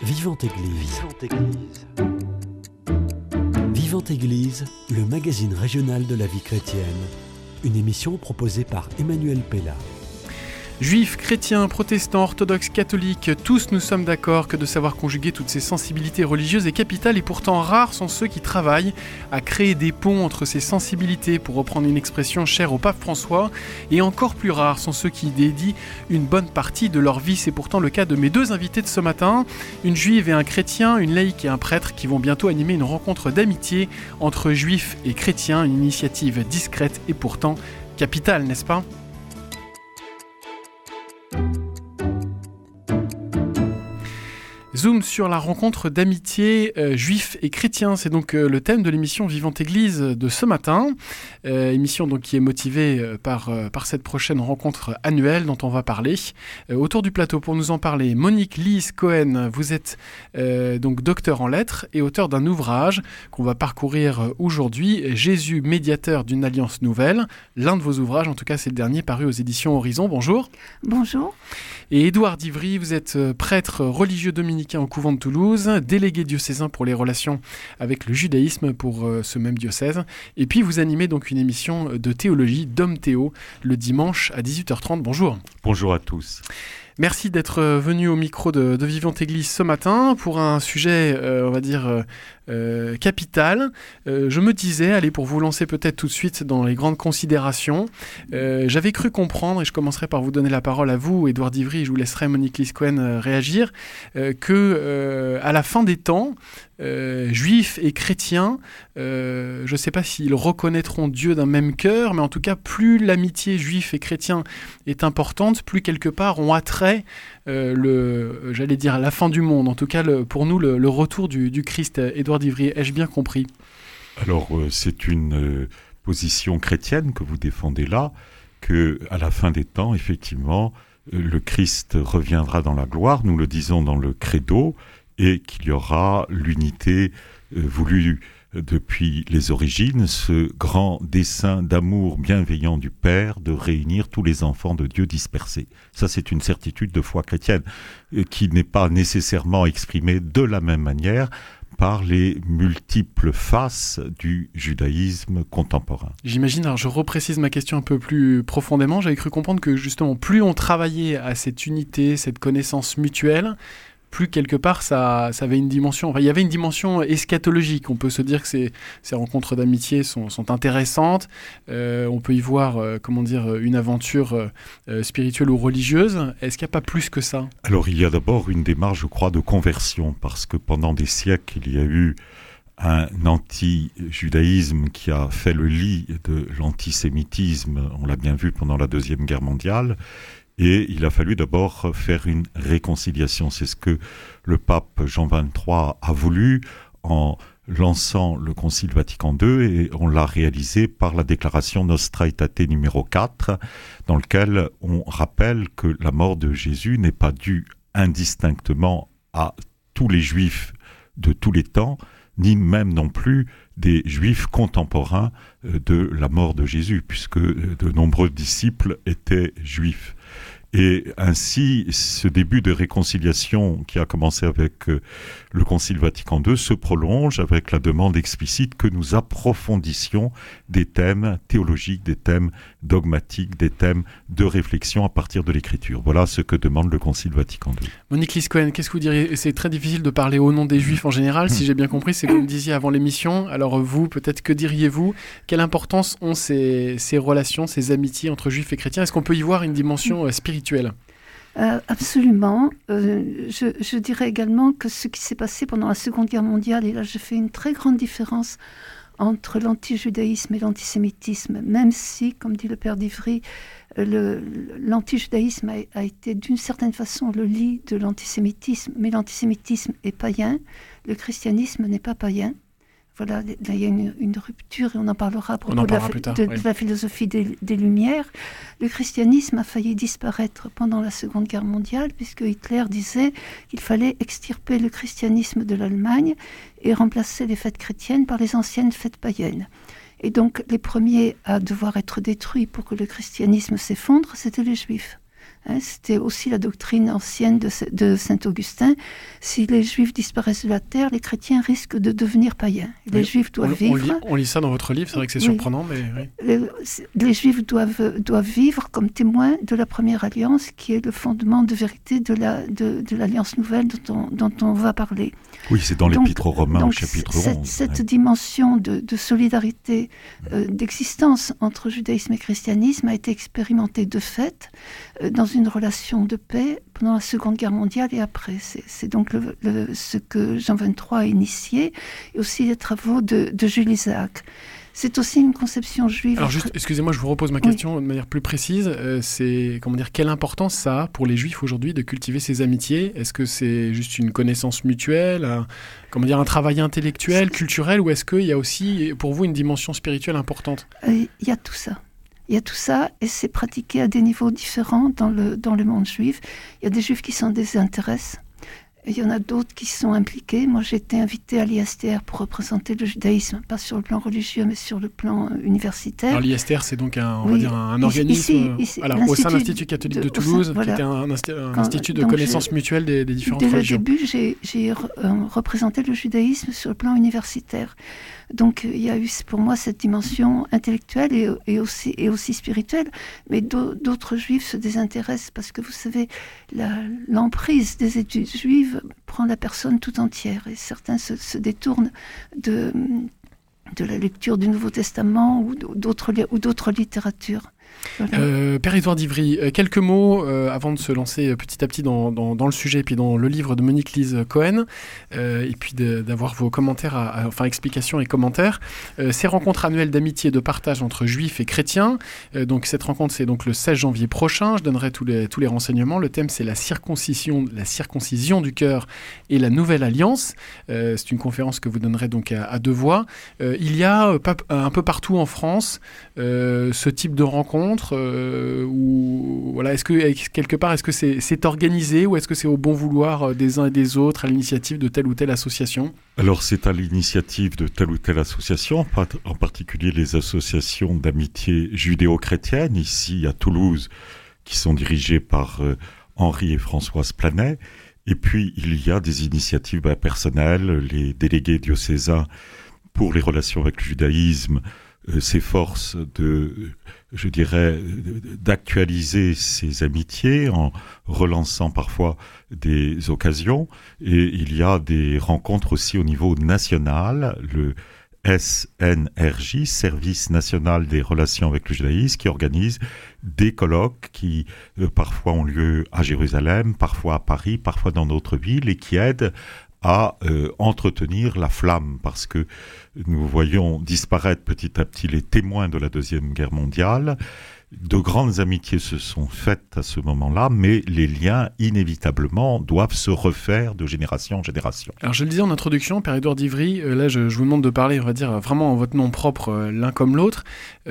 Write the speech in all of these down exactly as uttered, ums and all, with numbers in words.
Vivante Église. Vivante Église. Vivante Église, le magazine régional de la vie chrétienne. Une émission proposée par Emmanuel Pella. Juifs, chrétiens, protestants, orthodoxes, catholiques, tous nous sommes d'accord que de savoir conjuguer toutes ces sensibilités religieuses est capital, et pourtant rares sont ceux qui travaillent à créer des ponts entre ces sensibilités, pour reprendre une expression chère au pape François, et encore plus rares sont ceux qui y dédient une bonne partie de leur vie. C'est pourtant le cas de mes deux invités de ce matin, une juive et un chrétien, une laïque et un prêtre, qui vont bientôt animer une rencontre d'amitié entre juifs et chrétiens, une initiative discrète et pourtant capitale, n'est-ce pas ? Zoom sur la rencontre d'amitié euh, juifs et chrétiens, c'est donc euh, le thème de l'émission Vivante Église de ce matin, euh, émission donc qui est motivée euh, par, euh, par cette prochaine rencontre annuelle dont on va parler. Euh, autour du plateau pour nous en parler, Monique Lise Cohen, vous êtes euh, donc docteur en lettres et auteur d'un ouvrage qu'on va parcourir euh, aujourd'hui, Jésus, médiateur d'une alliance nouvelle. L'un de vos ouvrages, en tout cas c'est le dernier, paru aux éditions Horizon. Bonjour. Bonjour. Et Édouard Divry, vous êtes euh, prêtre religieux dominicain au couvent de Toulouse, délégué diocésain pour les relations avec le judaïsme pour euh, ce même diocèse. Et puis vous animez donc une émission de théologie, Dom Théo, le dimanche à dix-huit heures trente. Bonjour. Bonjour à tous. Merci d'être venu au micro de, de Vivante Église ce matin pour un sujet, euh, on va dire, euh, euh, capital. Euh, je me disais, allez, pour vous lancer peut-être tout de suite dans les grandes considérations, euh, j'avais cru comprendre, et je commencerai par vous donner la parole à vous, Édouard Divry, et je vous laisserai Monique Lise Cohen euh, réagir, euh, que euh, à la fin des temps, Euh, juifs et chrétiens, euh, je ne sais pas s'ils reconnaîtront Dieu d'un même cœur, mais en tout cas, plus l'amitié juif et chrétien est importante, plus quelque part on attrait euh, le, j'allais dire la fin du monde. En tout cas, le, pour nous, le, le retour du, du Christ. Édouard Divry, ai-je bien compris ? Alors, euh, c'est une euh, position chrétienne que vous défendez là, que à la fin des temps, effectivement, euh, le Christ reviendra dans la gloire. Nous le disons dans le credo. Et qu'il y aura l'unité euh, voulue euh, depuis les origines, ce grand dessein d'amour bienveillant du Père de réunir tous les enfants de Dieu dispersés. Ça, c'est une certitude de foi chrétienne euh, qui n'est pas nécessairement exprimée de la même manière par les multiples faces du judaïsme contemporain. J'imagine, alors je reprécise ma question un peu plus profondément, j'avais cru comprendre que justement, plus on travaillait à cette unité, cette connaissance mutuelle, plus quelque part ça, ça avait une dimension, enfin il y avait une dimension eschatologique. On peut se dire que ces, ces rencontres d'amitié sont, sont intéressantes, euh, on peut y voir, euh, comment dire, une aventure euh, spirituelle ou religieuse. Est-ce qu'il n'y a pas plus que ça ? Alors il y a d'abord une démarche, je crois, de conversion, parce que pendant des siècles, il y a eu un anti-judaïsme qui a fait le lit de l'antisémitisme, on l'a bien vu pendant la Deuxième Guerre mondiale. Et il a fallu d'abord faire une réconciliation. C'est ce que le pape Jean vingt-trois a voulu en lançant le Concile Vatican deux, et on l'a réalisé par la déclaration Nostra Aetate numéro quatre, dans lequel on rappelle que la mort de Jésus n'est pas due indistinctement à tous les Juifs de tous les temps, ni même non plus des Juifs contemporains de la mort de Jésus, puisque de nombreux disciples étaient Juifs. Et ainsi, ce début de réconciliation qui a commencé avec euh, le Concile Vatican deux se prolonge avec la demande explicite que nous approfondissions des thèmes théologiques, des thèmes dogmatiques, des thèmes de réflexion à partir de l'Écriture. Voilà ce que demande le Concile Vatican deux. Monique Lise Cohen, qu'est-ce que vous diriez ? C'est très difficile de parler au nom des Juifs en général, si j'ai bien compris, c'est ce que vous me disiez avant l'émission. Alors vous, peut-être, que diriez-vous ? Quelle importance ont ces, ces relations, ces amitiés entre Juifs et chrétiens ? Est-ce qu'on peut y voir une dimension euh, spirituelle ? Euh, absolument. Euh, je, je dirais également que ce qui s'est passé pendant la Seconde Guerre mondiale, et là je fais une très grande différence entre l'antijudaïsme et l'antisémitisme, même si, comme dit le père Divry, le, l'antijudaïsme a, a été d'une certaine façon le lit de l'antisémitisme, mais l'antisémitisme est païen, le christianisme n'est pas païen. Voilà, là, il y a une, une rupture, et on en parlera à propos de la, tard, de, oui. de la philosophie des, des Lumières. Le christianisme a failli disparaître pendant la Seconde Guerre mondiale, puisque Hitler disait qu'il fallait extirper le christianisme de l'Allemagne et remplacer les fêtes chrétiennes par les anciennes fêtes païennes. Et donc, les premiers à devoir être détruits pour que le christianisme s'effondre, c'étaient les Juifs. Hein, c'était aussi la doctrine ancienne de, de saint Augustin. Si les Juifs disparaissent de la terre, les chrétiens risquent de devenir païens. Les oui, Juifs doivent on, vivre... On lit, on lit ça dans votre livre, c'est vrai que c'est oui. surprenant, mais... Oui. Les, les Juifs doivent, doivent vivre comme témoins de la première alliance, qui est le fondement de vérité de, la, de, de l'alliance nouvelle dont on, dont on va parler. Oui, c'est dans l'Épître aux Romains, au chapitre cette, onze. Cette ouais. dimension de, de solidarité, euh, d'existence entre judaïsme et christianisme a été expérimentée de fait euh, dans une relation de paix pendant la Seconde Guerre mondiale et après. C'est, c'est donc le, le, ce que Jean vingt-trois a initié, et aussi les travaux de, de Jules Isaac. C'est aussi une conception juive. Alors juste, excusez-moi, je vous repose ma question oui. de manière plus précise. Euh, c'est, comment dire, quelle importance ça a pour les Juifs aujourd'hui de cultiver ces amitiés ? Est-ce que c'est juste une connaissance mutuelle, un, comment dire, un travail intellectuel, c'est... culturel, ou est-ce qu'il y a aussi, pour vous, une dimension spirituelle importante ? Il euh, y a tout ça. Il y a tout ça, et c'est pratiqué à des niveaux différents dans le, dans le monde juif. Il y a des Juifs qui s'en désintéressent. Il y en a d'autres qui sont impliqués. Moi, j'ai été invitée à l'I S T R pour représenter le judaïsme, pas sur le plan religieux, mais sur le plan universitaire. Alors, l'I S T R, c'est donc un, on oui. va dire un, un organisme ici, ici, alors, au sein de l'Institut catholique de, de Toulouse, sein, voilà. qui était un, un, un Quand, institut de connaissance mutuelle des, des différentes dès religions. Dès le début, j'ai, j'ai re, euh, représenté le judaïsme sur le plan universitaire. Donc, il y a eu pour moi cette dimension intellectuelle et, et, aussi, et aussi spirituelle. Mais d'autres juifs se désintéressent parce que, vous savez, la, l'emprise des études juives prend la personne tout entière. Et certains se, se détournent de, de la lecture du Nouveau Testament ou d'autres, ou d'autres littératures. Voilà. Euh, Père Édouard d'Ivry, quelques mots euh, avant de se lancer petit à petit dans, dans, dans le sujet et puis dans le livre de Monique-Lise Cohen euh, et puis de, d'avoir vos commentaires, à, à, enfin explications et commentaires. Euh, ces rencontres annuelles d'amitié et de partage entre juifs et chrétiens, euh, donc cette rencontre c'est donc le seize janvier prochain, je donnerai tous les, tous les renseignements. Le thème c'est la circoncision, la circoncision du cœur et la nouvelle alliance. Euh, c'est une conférence que vous donnerez donc à, à deux voix. Euh, il y a euh, un peu partout en France euh, ce type de rencontre. Euh, ou voilà, est-ce que quelque part est-ce que c'est, c'est organisé ou est-ce que c'est au bon vouloir des uns et des autres à l'initiative de telle ou telle association ? Alors c'est à l'initiative de telle ou telle association, en particulier les associations d'amitié judéo-chrétienne ici à Toulouse, qui sont dirigées par euh, Henri et Françoise Planet. Et puis il y a des initiatives bah, personnelles, les délégués diocésains pour les relations avec le judaïsme euh, s'efforcent de, je dirais, d'actualiser ces amitiés en relançant parfois des occasions. Et il y a des rencontres aussi au niveau national, le S N R J, Service National des Relations avec le Judaïsme, qui organise des colloques qui euh, parfois ont lieu à Jérusalem, parfois à Paris, parfois dans d'autres villes, et qui aident à euh, entretenir la flamme, parce que nous voyons disparaître petit à petit les témoins de la Deuxième Guerre mondiale. De grandes amitiés se sont faites à ce moment-là, mais les liens, inévitablement, doivent se refaire de génération en génération. Alors, je le disais en introduction, Père Édouard d'Ivry, euh, là, je, je vous demande de parler, on va dire, vraiment en votre nom propre, euh, l'un comme l'autre.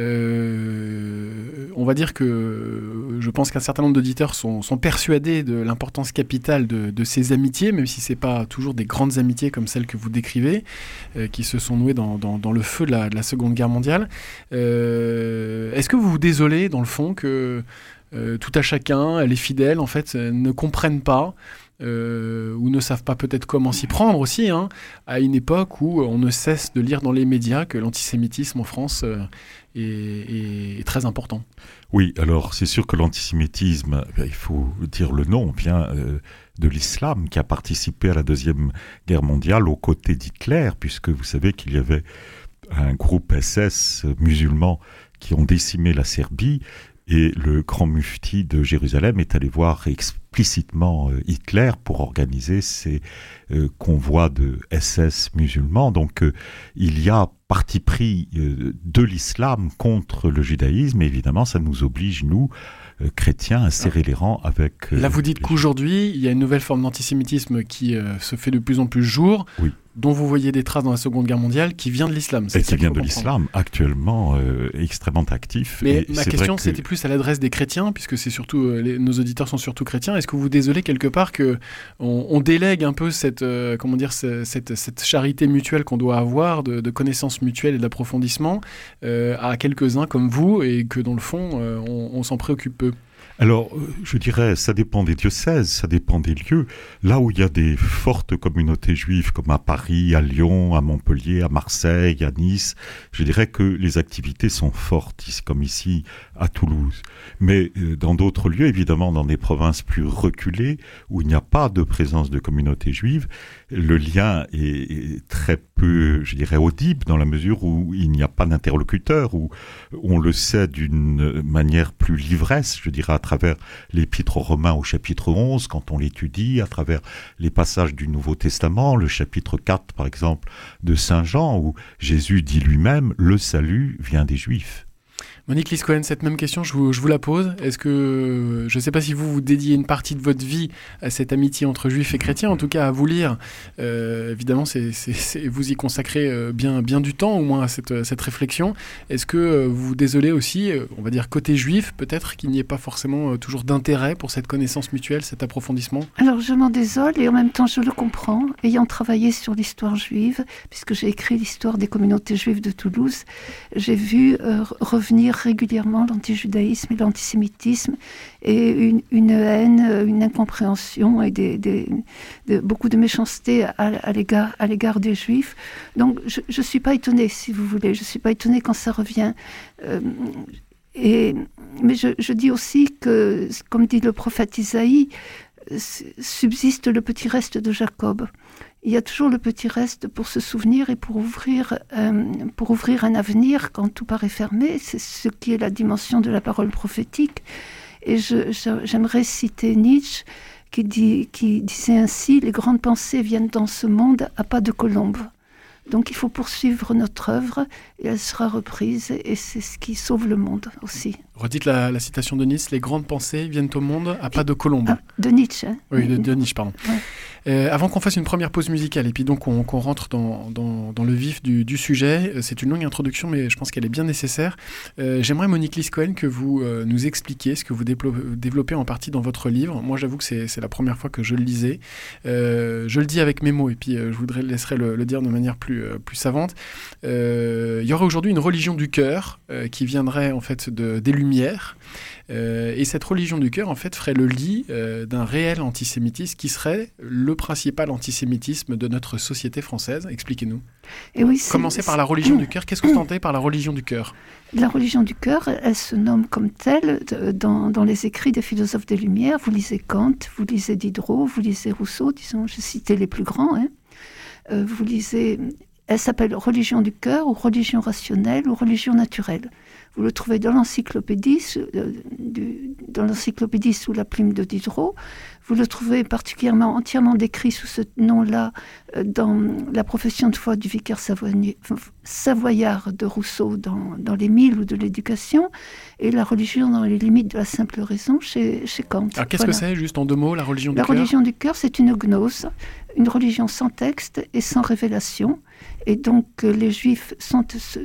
Euh, on va dire que euh, je pense qu'un certain nombre d'auditeurs sont, sont persuadés de l'importance capitale de, de ces amitiés, même si ce n'est pas toujours des grandes amitiés comme celles que vous décrivez, euh, qui se sont nouées dans, dans, dans le feu de la, de la Seconde Guerre mondiale. Euh, est-ce que vous vous désolez dans le fond que euh, tout à chacun, les fidèles en fait ne comprennent pas euh, ou ne savent pas peut-être comment s'y prendre aussi, hein, à une époque où on ne cesse de lire dans les médias que l'antisémitisme en France euh, est, est, est très important. Oui, alors c'est sûr que l'antisémitisme, il faut dire le nom, vient euh, de l'islam qui a participé à la Deuxième Guerre mondiale aux côtés d'Hitler, puisque vous savez qu'il y avait un groupe S S musulman qui ont décimé la Serbie, et le grand mufti de Jérusalem est allé voir explicitement euh, Hitler pour organiser ces euh, convois de S S musulmans. Donc euh, il y a parti pris euh, de l'islam contre le judaïsme, et évidemment ça nous oblige, nous, euh, chrétiens, à serrer les rangs avec... Euh, Là vous dites qu'aujourd'hui, il y a une nouvelle forme d'antisémitisme qui euh, se fait de plus en plus jour, oui. dont vous voyez des traces dans la Seconde Guerre mondiale, qui vient de l'islam. C'est et qui vient de l'islam, actuellement euh, extrêmement actif. Mais et ma c'est question, vrai que... c'était plus à l'adresse des chrétiens, puisque c'est surtout, euh, les, nos auditeurs sont surtout chrétiens. Est-ce que vous vous désolez quelque part qu'on on délègue un peu cette, euh, comment dire, cette, cette charité mutuelle qu'on doit avoir, de, de connaissances mutuelles et d'approfondissement, euh, à quelques-uns comme vous, et que dans le fond, euh, on, on s'en préoccupe peu ? Alors, je dirais, ça dépend des diocèses, ça dépend des lieux. Là où il y a des fortes communautés juives, comme à Paris, à Lyon, à Montpellier, à Marseille, à Nice, je dirais que les activités sont fortes, comme ici à Toulouse. Mais dans d'autres lieux, évidemment, dans des provinces plus reculées, où il n'y a pas de présence de communautés juives, le lien est très peu, je dirais, audible, dans la mesure où il n'y a pas d'interlocuteur, où on le sait d'une manière plus livresse, je dirais, à travers l'Épître aux Romains au chapitre onze, quand on l'étudie, à travers les passages du Nouveau Testament, le chapitre quatre, par exemple, de Saint Jean, où Jésus dit lui-même « Le salut vient des Juifs ». Monique Lys-Cohen, cette même question, je vous, je vous la pose. Est-ce que, je ne sais pas si vous vous dédiez une partie de votre vie à cette amitié entre juifs et chrétiens, en tout cas à vous lire. Euh, évidemment, c'est, c'est, c'est, vous y consacrez bien, bien du temps, au moins à cette, cette réflexion. Est-ce que vous vous désolez aussi, on va dire côté juif, peut-être qu'il n'y ait pas forcément toujours d'intérêt pour cette connaissance mutuelle, cet approfondissement ? Alors je m'en désole et en même temps je le comprends, ayant travaillé sur l'histoire juive, puisque j'ai écrit l'histoire des communautés juives de Toulouse, j'ai vu euh, revenir régulièrement l'antijudaïsme et l'antisémitisme et une, une haine, une incompréhension et des, des, de, beaucoup de méchanceté à, à, l'égard, à l'égard des juifs. Donc je ne suis pas étonnée, si vous voulez, je ne suis pas étonnée quand ça revient. Euh, et, mais je, je dis aussi que, comme dit le prophète Isaïe, subsiste le petit reste de Jacob. Il y a toujours le petit reste pour se souvenir et pour ouvrir, euh, pour ouvrir un avenir quand tout paraît fermé. C'est ce qui est la dimension de la parole prophétique. Et je, je, j'aimerais citer Nietzsche qui, dit, qui disait ainsi « Les grandes pensées viennent dans ce monde à pas de colombe ». Donc il faut poursuivre notre œuvre et elle sera reprise et c'est ce qui sauve le monde aussi. Redites la, la citation de Nietzsche, les grandes pensées viennent au monde à pas de colombe. Ah, de Nietzsche. Hein. Oui, de, de Nietzsche, pardon. Ouais. Euh, avant qu'on fasse une première pause musicale et puis donc qu'on, qu'on rentre dans, dans, dans le vif du, du sujet, c'est une longue introduction mais je pense qu'elle est bien nécessaire. Euh, j'aimerais, Monique Lys-Cohen, que vous euh, nous expliquiez ce que vous déplo- développez en partie dans votre livre. Moi j'avoue que c'est, c'est la première fois que je le lisais. Euh, je le dis avec mes mots et puis euh, je voudrais laisserai le, le dire de manière plus, euh, plus savante. Euh, il y aurait aujourd'hui une religion du cœur euh, qui viendrait en fait de, des Lumières. Euh, et cette religion du cœur, en fait, ferait le lit euh, d'un réel antisémitisme qui serait le principal antisémitisme de notre société française. Expliquez-nous. Et oui, c'est, Commencez par la religion du cœur. Qu'est-ce que vous entendez par la religion du cœur ? La religion du cœur, elle se nomme comme telle dans, dans les écrits des philosophes des Lumières. Vous lisez Kant, vous lisez Diderot, vous lisez Rousseau, disons, je citais les plus grands. Hein. Euh, vous lisez... Elle s'appelle religion du cœur ou religion rationnelle ou religion naturelle. Vous le trouvez dans l'encyclopédie, euh, du, dans l'encyclopédie sous la plume de Diderot. Vous le trouvez particulièrement entièrement décrit sous ce nom-là euh, dans la profession de foi du vicaire savoy- savoyard de Rousseau dans, dans les Mille ou de l'éducation, et la religion dans les limites de la simple raison chez, chez Kant. Alors qu'est-ce voilà. que c'est, juste en deux mots, la religion du la cœur ? La religion du cœur, c'est une gnose, une religion sans texte et sans révélation. Et donc euh, les Juifs sont...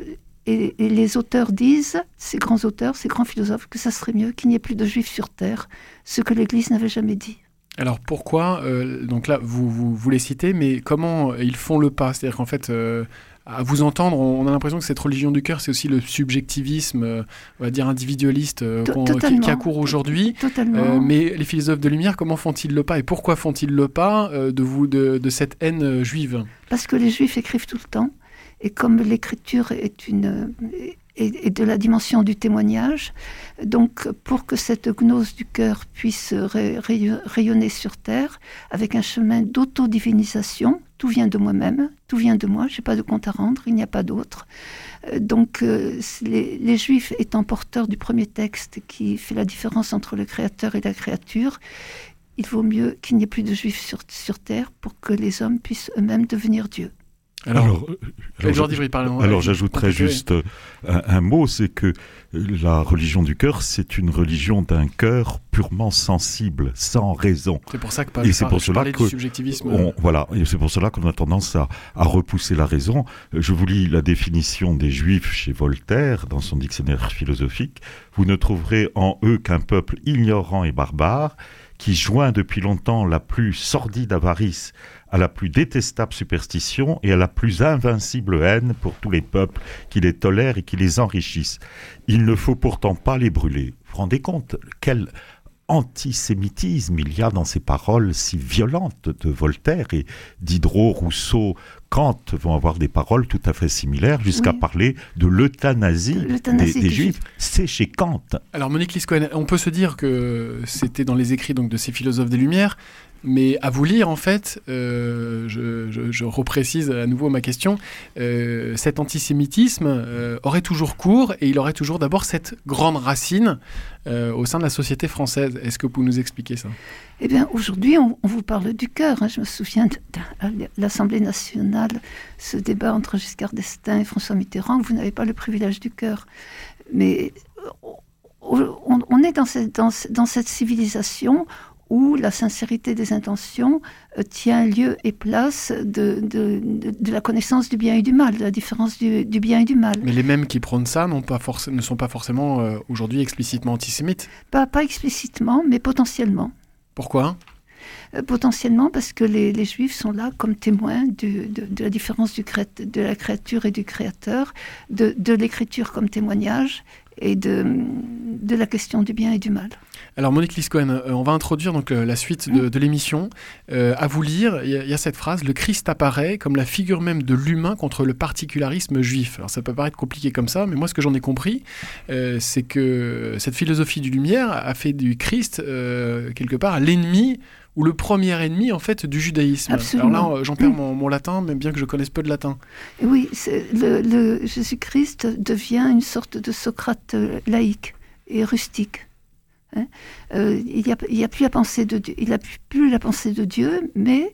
Et, et les auteurs disent, ces grands auteurs, ces grands philosophes, que ça serait mieux qu'il n'y ait plus de Juifs sur Terre, ce que l'Église n'avait jamais dit. Alors pourquoi, euh, donc là vous, vous, vous les citez, mais comment ils font le pas ? C'est-à-dire qu'en fait, euh, à vous entendre, on a l'impression que cette religion du cœur, c'est aussi le subjectivisme, euh, on va dire individualiste, euh, qui, qui accourt aujourd'hui. Totalement. Euh, mais les philosophes de Lumière, comment font-ils le pas ? Et pourquoi font-ils le pas euh, de, vous, de, de cette haine juive ? Parce que les Juifs écrivent tout le temps. Et comme l'écriture est, une, est, est de la dimension du témoignage, donc pour que cette gnose du cœur puisse ray, ray, rayonner sur Terre, avec un chemin d'autodivinisation, tout vient de moi-même, tout vient de moi, je n'ai pas de compte à rendre, il n'y a pas d'autre. Donc euh, les, les Juifs étant porteurs du premier texte qui fait la différence entre le Créateur et la créature, il vaut mieux qu'il n'y ait plus de Juifs sur, sur Terre pour que les hommes puissent eux-mêmes devenir Dieu. Alors, alors, alors, Jordi, alors, alors j'ajouterais juste un, un mot, c'est que la religion du cœur, c'est une religion d'un cœur purement sensible, sans raison. C'est pour ça que par, et c'est par, pour je cela parlais que du subjectivisme. On, voilà, et c'est pour cela qu'on a tendance à, à repousser la raison. Je vous lis la définition des Juifs chez Voltaire, dans son dictionnaire philosophique. Vous ne trouverez en eux qu'un peuple ignorant et barbare, qui joint depuis longtemps la plus sordide avarice à la plus détestable superstition et à la plus invincible haine pour tous les peuples qui les tolèrent et qui les enrichissent. Il ne faut pourtant pas les brûler. Vous vous rendez compte quelle antisémitisme il y a dans ces paroles si violentes de Voltaire et Diderot, Rousseau, Kant vont avoir des paroles tout à fait similaires jusqu'à oui. parler de l'euthanasie, de l'euthanasie des, des, des Juifs. C'est chez Kant. Alors Monique Liscoen, on peut se dire que c'était dans les écrits donc, de ces philosophes des Lumières, mais à vous lire, en fait, euh, je, je, je reprécise à nouveau ma question, euh, cet antisémitisme euh, aurait toujours cours et il aurait toujours d'abord cette grande racine euh, au sein de la société française. Est-ce que vous pouvez nous expliquer ça ? Eh bien, aujourd'hui, on, on vous parle du cœur. Hein. Je me souviens de, de l'Assemblée nationale, ce débat entre Giscard d'Estaing et François Mitterrand, vous n'avez pas le privilège du cœur. Mais on, on est dans cette, dans, dans cette civilisation où la sincérité des intentions euh, tient lieu et place de, de, de, de la connaissance du bien et du mal, de la différence du, du bien et du mal. Mais les mêmes qui prônent ça n'ont pas forc- ne sont pas forcément euh, aujourd'hui explicitement antisémites. Pas, pas explicitement, mais potentiellement. Pourquoi ? euh, Potentiellement parce que les, les Juifs sont là comme témoins du, de, de la différence du cré- de la créature et du créateur, de, de l'écriture comme témoignage et de, de la question du bien et du mal. Alors Monique Liscoen, euh, on va introduire donc euh, la suite de, de l'émission. Euh, à vous lire, il y, y a cette phrase « Le Christ apparaît comme la figure même de l'humain contre le particularisme juif ». Alors ça peut paraître compliqué comme ça, mais moi ce que j'en ai compris, euh, c'est que cette philosophie du Lumière a fait du Christ euh, quelque part l'ennemi ou le premier ennemi en fait du judaïsme. Absolument. Alors là, j'en perds mon, mon latin, même bien que je connaisse peu de latin. Oui, c'est le, le Jésus-Christ devient une sorte de Socrate laïque et rustique. Hein euh, il n'y a, il y a plus la pensée de Dieu, il n'a plus la pensée de Dieu, mais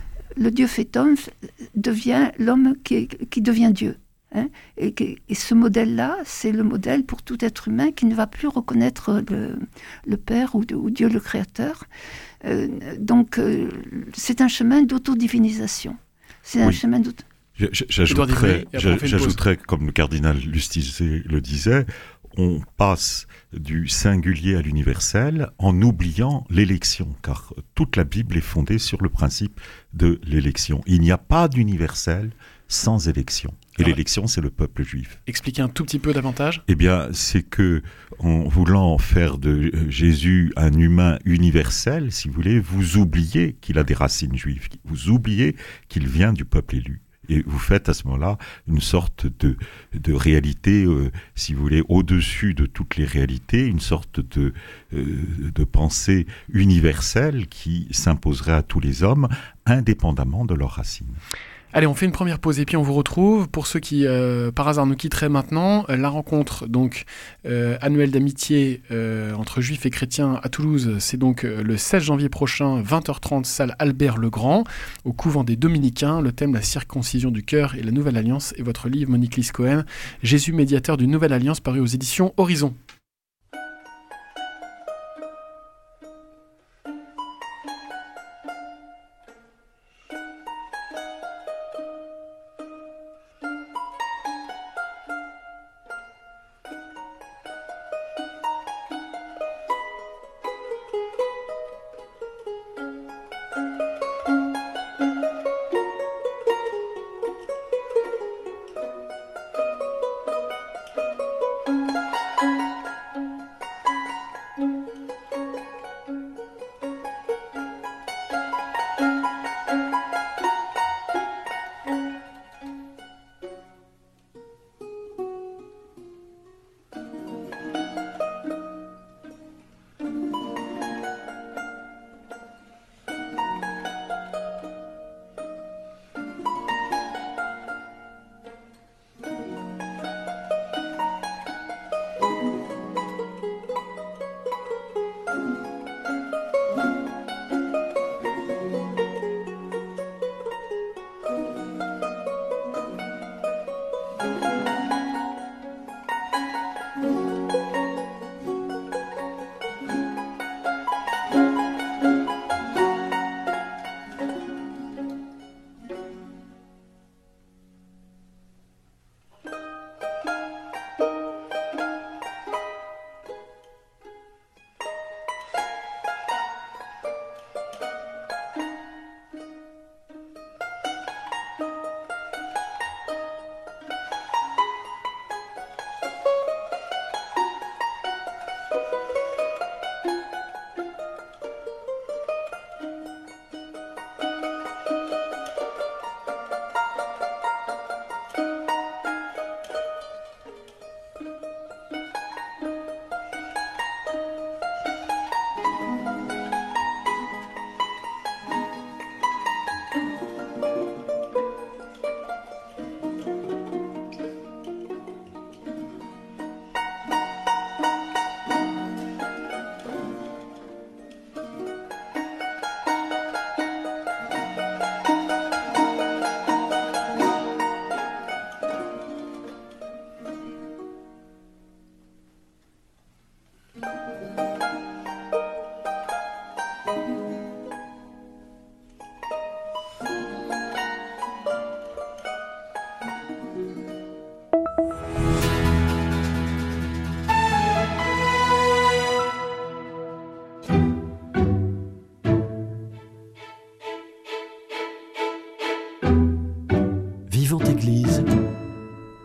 le Dieu fait homme devient l'homme qui, qui devient Dieu. Hein et, et ce modèle-là, c'est le modèle pour tout être humain qui ne va plus reconnaître le, le Père ou, ou Dieu le Créateur. Euh, donc, euh, c'est un chemin d'autodivinisation. C'est un oui. chemin d'auto... J'ajouterais, j'ajouterais comme le cardinal Lustiger le disait, on passe du singulier à l'universel en oubliant l'élection, car toute la Bible est fondée sur le principe de l'élection. Il n'y a pas d'universel sans élection. Et ah ouais. l'élection, c'est le peuple juif. Expliquez un tout petit peu davantage. Eh bien, c'est que, en voulant faire de Jésus un humain universel, si vous voulez, vous oubliez qu'il a des racines juives. Vous oubliez qu'il vient du peuple élu. Et vous faites à ce moment-là une sorte de, de réalité, euh, si vous voulez, au-dessus de toutes les réalités, une sorte de, euh, de pensée universelle qui s'imposerait à tous les hommes, indépendamment de leurs racines. Allez, on fait une première pause et puis on vous retrouve. Pour ceux qui, euh, par hasard, nous quitteraient maintenant, euh, la rencontre donc euh, annuelle d'amitié euh, entre juifs et chrétiens à Toulouse, c'est donc euh, le seize janvier prochain, vingt heures trente, salle Albert Legrand, au couvent des Dominicains. Le thème, la circoncision du cœur et la Nouvelle Alliance. Et votre livre, Monique Liscoen, Jésus médiateur d'une Nouvelle Alliance, paru aux éditions Horizon.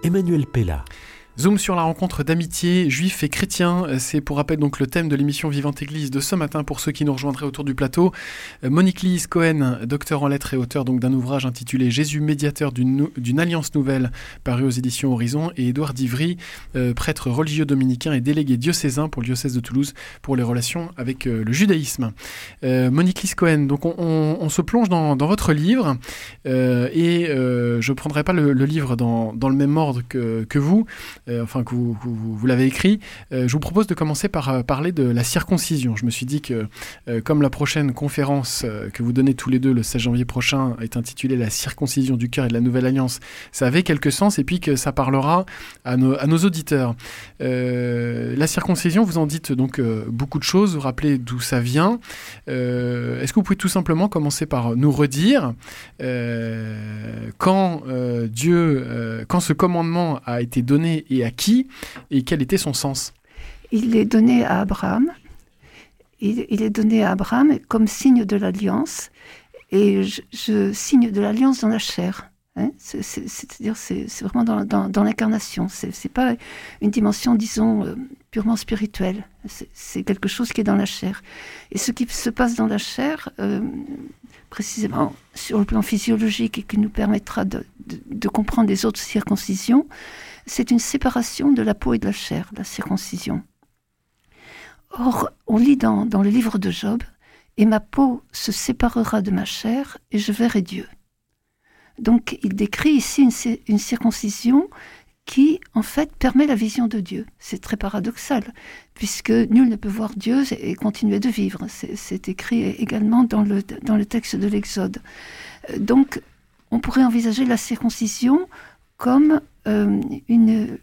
Emmanuel Pella. Zoom sur la rencontre d'amitié juifs et chrétiens, c'est pour rappel donc le thème de l'émission Vivante Église de ce matin pour ceux qui nous rejoindraient autour du plateau. Monique Lise Cohen, docteur en lettres et auteur donc d'un ouvrage intitulé Jésus médiateur d'une, d'une alliance nouvelle paru aux éditions Horizon, et Édouard Divry, euh, prêtre religieux dominicain et délégué diocésain pour le diocèse de Toulouse pour les relations avec euh, le judaïsme. Euh, Monique Lise Cohen, donc on, on, on se plonge dans, dans votre livre euh, et euh, je ne prendrai pas le, le livre dans, dans le même ordre que, que vous. Euh, enfin que vous, vous, vous l'avez écrit, euh, je vous propose de commencer par euh, parler de la circoncision. Je me suis dit que, euh, comme la prochaine conférence euh, que vous donnez tous les deux le seize janvier prochain est intitulée « La circoncision du cœur et de la nouvelle alliance », ça avait quelque sens et puis que ça parlera à nos, à nos auditeurs. Euh, la circoncision, vous en dites donc euh, beaucoup de choses, vous rappelez d'où ça vient. Euh, est-ce que vous pouvez tout simplement commencer par nous redire euh, quand euh, Dieu, euh, quand ce commandement a été donné et à qui, et quel était son sens? Il est donné à Abraham. Il, il est donné à Abraham comme signe de l'alliance. Et je, je signe de l'alliance dans la chair. Hein, c'est, c'est, c'est-à-dire, c'est, c'est vraiment dans, dans, dans l'incarnation. C'est, c'est pas une dimension, disons, euh, purement spirituelle. C'est, c'est quelque chose qui est dans la chair. Et ce qui se passe dans la chair, euh, précisément sur le plan physiologique et qui nous permettra de, de, de comprendre les autres circoncisions, c'est une séparation de la peau et de la chair, la circoncision. Or, on lit dans, dans le livre de Job, « Et ma peau se séparera de ma chair, et je verrai Dieu ». Donc, il décrit ici une, une circoncision qui, en fait, permet la vision de Dieu. C'est très paradoxal, puisque nul ne peut voir Dieu et continuer de vivre. C'est, c'est écrit également dans le, dans le texte de l'Exode. Donc, on pourrait envisager la circoncision comme euh, une,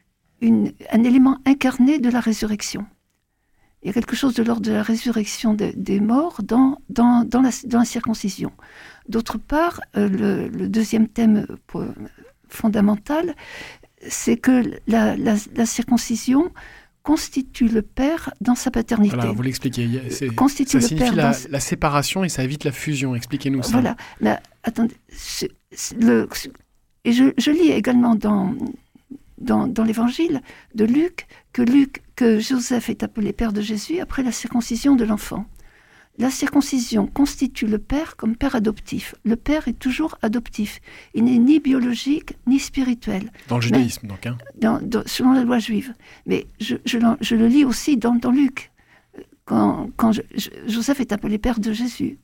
une, un élément incarné de la résurrection. Il y a quelque chose de l'ordre de la résurrection de, des morts dans, dans, dans, la, dans la circoncision. D'autre part, euh, le, le deuxième thème pour, fondamental, c'est que la, la, la circoncision constitue le père dans sa paternité. Voilà, vous l'expliquez. C'est, constitue ça le signifie père la, dans... la séparation et ça évite la fusion. Expliquez-nous ça. Voilà. La, attendez. C'est, c'est le, et je, je lis également dans, dans, dans l'évangile de Luc que, Luc que Joseph est appelé père de Jésus après la circoncision de l'enfant. La circoncision constitue le père comme père adoptif. Le père est toujours adoptif. Il n'est ni biologique ni spirituel. Dans le judaïsme, Mais, donc. Hein. Dans, dans, selon la loi juive. Mais je, je, je le lis aussi dans, dans Luc. Quand, quand je, je, Joseph est appelé père de Jésus,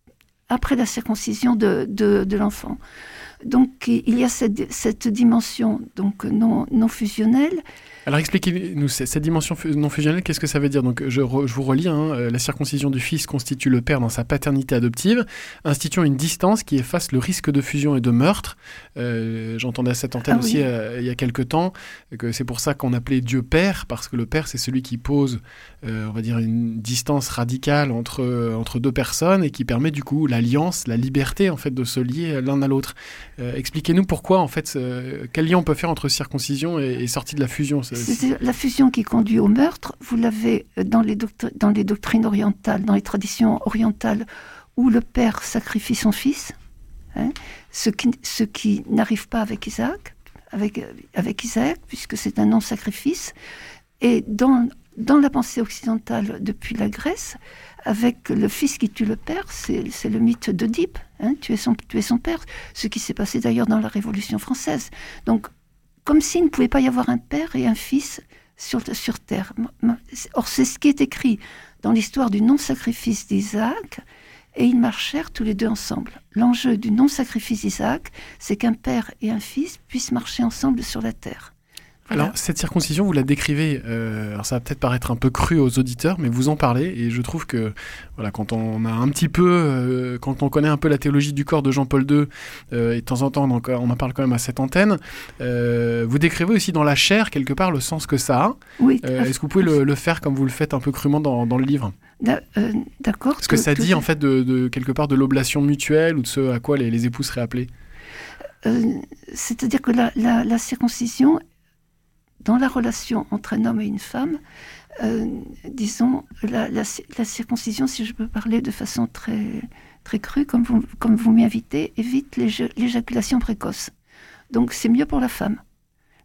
après la circoncision de, de, de l'enfant. Donc il y a cette, cette dimension donc, non, non fusionnelle. Alors expliquez-nous cette dimension non fusionnelle, qu'est-ce que ça veut dire? Donc je, re, je vous relis, hein, la circoncision du fils constitue le père dans sa paternité adoptive, instituant une distance qui efface le risque de fusion et de meurtre. Euh, j'entendais à cette antenne ah, aussi oui. euh, il y a quelque temps que c'est pour ça qu'on appelait Dieu père, parce que le père c'est celui qui pose, euh, on va dire, une distance radicale entre, euh, entre deux personnes et qui permet du coup l'alliance, la liberté en fait de se lier l'un à l'autre. Euh, expliquez-nous pourquoi en fait, euh, quel lien on peut faire entre circoncision et, et sortie de la fusion. C'est, C'est la fusion qui conduit au meurtre. Vous l'avez dans les, doctri- dans les doctrines orientales, dans les traditions orientales, où le père sacrifie son fils, hein, ce, qui, ce qui n'arrive pas avec Isaac, avec, avec Isaac, puisque c'est un non-sacrifice. Et dans, dans la pensée occidentale depuis la Grèce, avec le fils qui tue le père, c'est, c'est le mythe d'Oedipe, hein, tuer son, tuer son père, ce qui s'est passé d'ailleurs dans la Révolution française. Donc, comme s'il ne pouvait pas y avoir un père et un fils sur, sur terre. Or, c'est ce qui est écrit dans l'histoire du non-sacrifice d'Isaac, et ils marchèrent tous les deux ensemble. L'enjeu du non-sacrifice d'Isaac, c'est qu'un père et un fils puissent marcher ensemble sur la terre. Voilà. Alors, cette circoncision, vous la décrivez, euh, alors ça va peut-être paraître un peu cru aux auditeurs, mais vous en parlez, et je trouve que, voilà, quand on a un petit peu, euh, quand on connaît un peu la théologie du corps de Jean-Paul deux, euh, et de temps en temps, donc, on en parle quand même à cette antenne, euh, vous décrivez aussi dans la chair, quelque part, le sens que ça a. Oui. Euh, est-ce que vous pouvez le, le faire comme vous le faites un peu crûment dans, dans le livre ? D'a, euh, D'accord. Parce que ça dit, en fait, de, de, quelque part, de l'oblation mutuelle, ou de ce à quoi les, les époux seraient appelés. Euh, c'est-à-dire que la, la, la circoncision, dans la relation entre un homme et une femme, euh, disons, la, la, la circoncision, si je peux parler de façon très, très crue, comme vous, comme vous m'y invitez, évite l'éj- l'éjaculation précoce. Donc c'est mieux pour la femme.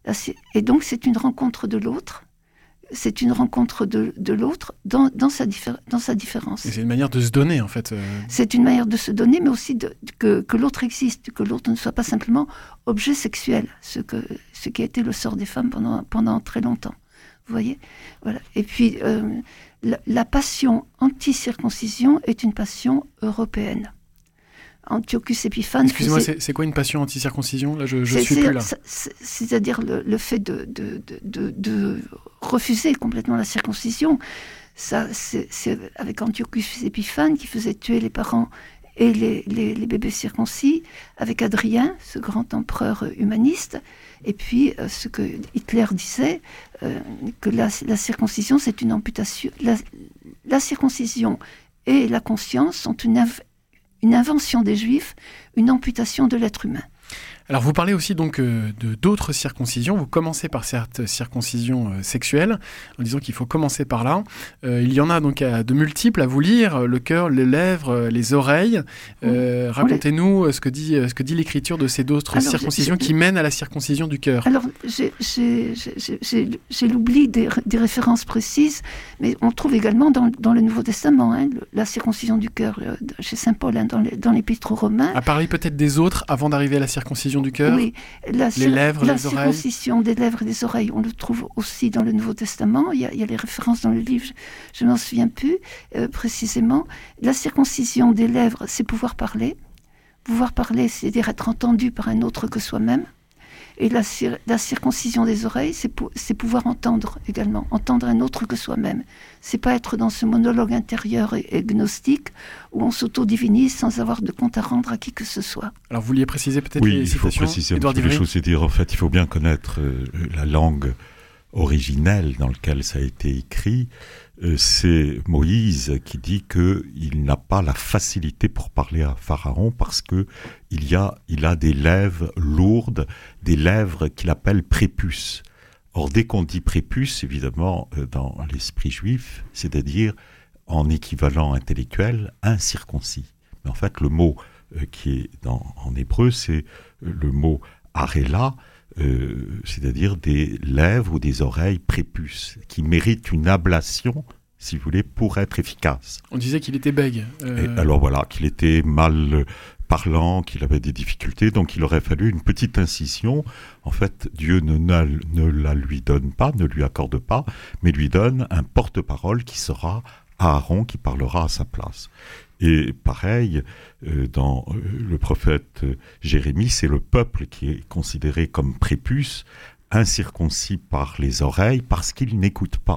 Et donc, c'est une rencontre de l'autre. C'est une rencontre de, de l'autre dans, dans, sa diffé- dans sa différence. Et c'est une manière de se donner, en fait. Euh... C'est une manière de se donner, mais aussi de, que, que l'autre existe, que l'autre ne soit pas simplement objet sexuel, ce, que, ce qui a été le sort des femmes pendant, pendant très longtemps. Vous voyez ? Voilà. Et puis, euh, la, la passion anti-circoncision est une passion européenne. Antiochus Épiphane... Excusez-moi, faisait... c'est, c'est quoi une passion anti-circoncision ? Là, je ne suis c'est, plus là. C'est, c'est, c'est-à-dire le, le fait de, de, de, de, de refuser complètement la circoncision. Ça, c'est, c'est avec Antiochus Épiphane qui faisait tuer les parents et les, les, les bébés circoncis, avec Adrien, ce grand empereur humaniste, et puis euh, ce que Hitler disait, euh, que la, la circoncision, c'est une amputation. La, la circoncision et la conscience sont une inv- une invention des Juifs, une amputation de l'être humain. Alors vous parlez aussi donc euh, de d'autres circoncisions. Vous commencez par cette circoncision euh, sexuelle, en disant qu'il faut commencer par là. Euh, il y en a donc à, de multiples à vous lire, le cœur, les lèvres, les oreilles. Euh, oui. Racontez-nous ce que dit ce que dit l'Écriture de ces d'autres alors, circoncisions j'ai, j'ai, qui mènent à la circoncision du cœur. Alors j'ai, j'ai, j'ai, j'ai, j'ai l'oubli des, des références précises, mais on trouve également dans, dans le Nouveau Testament hein, la circoncision du cœur euh, chez saint Paul hein, dans, les, dans l'Épître aux Romains. À parler peut-être des autres avant d'arriver à la circoncision du cœur. Oui, la, les lèvres, la les oreilles. La circoncision des lèvres et des oreilles, on le trouve aussi dans le Nouveau Testament. Il y a, il y a les références dans le livre, je ne m'en souviens plus euh, précisément. La circoncision des lèvres, c'est pouvoir parler. Pouvoir parler, c'est-à-dire être entendu par un autre que soi-même. Et la, la circoncision des oreilles, c'est, pour, c'est pouvoir entendre également, entendre un autre que soi-même. C'est pas être dans ce monologue intérieur et, et gnostique où on s'auto-divinise sans avoir de compte à rendre à qui que ce soit. Alors vous vouliez préciser peut-être oui, les citations ? Oui, il faut préciser un petit peu les choses. C'est-à-dire, en fait, il faut bien connaître euh, la langue originelle dans laquelle ça a été écrit. Euh, c'est Moïse qui dit qu'il n'a pas la facilité pour parler à Pharaon parce que il y a, il a des lèvres lourdes, des lèvres qu'il appelle prépuces. Or, dès qu'on dit prépuce, évidemment, euh, dans l'esprit juif, c'est-à-dire en équivalent intellectuel, incirconcis. Mais en fait, le mot euh, qui est dans, en hébreu, c'est le mot arela, Euh, c'est-à-dire des lèvres ou des oreilles prépuces, qui méritent une ablation, si vous voulez, pour être efficace. On disait qu'il était bègue. Euh... Et alors voilà, qu'il était mal parlant, qu'il avait des difficultés, donc il aurait fallu une petite incision. En fait, Dieu ne, ne, ne la lui donne pas, ne lui accorde pas, mais lui donne un porte-parole qui sera Aaron, qui parlera à sa place. Et pareil, euh, dans euh, le prophète euh, Jérémie, c'est le peuple qui est considéré comme prépuce, incirconcis par les oreilles, parce qu'il n'écoute pas.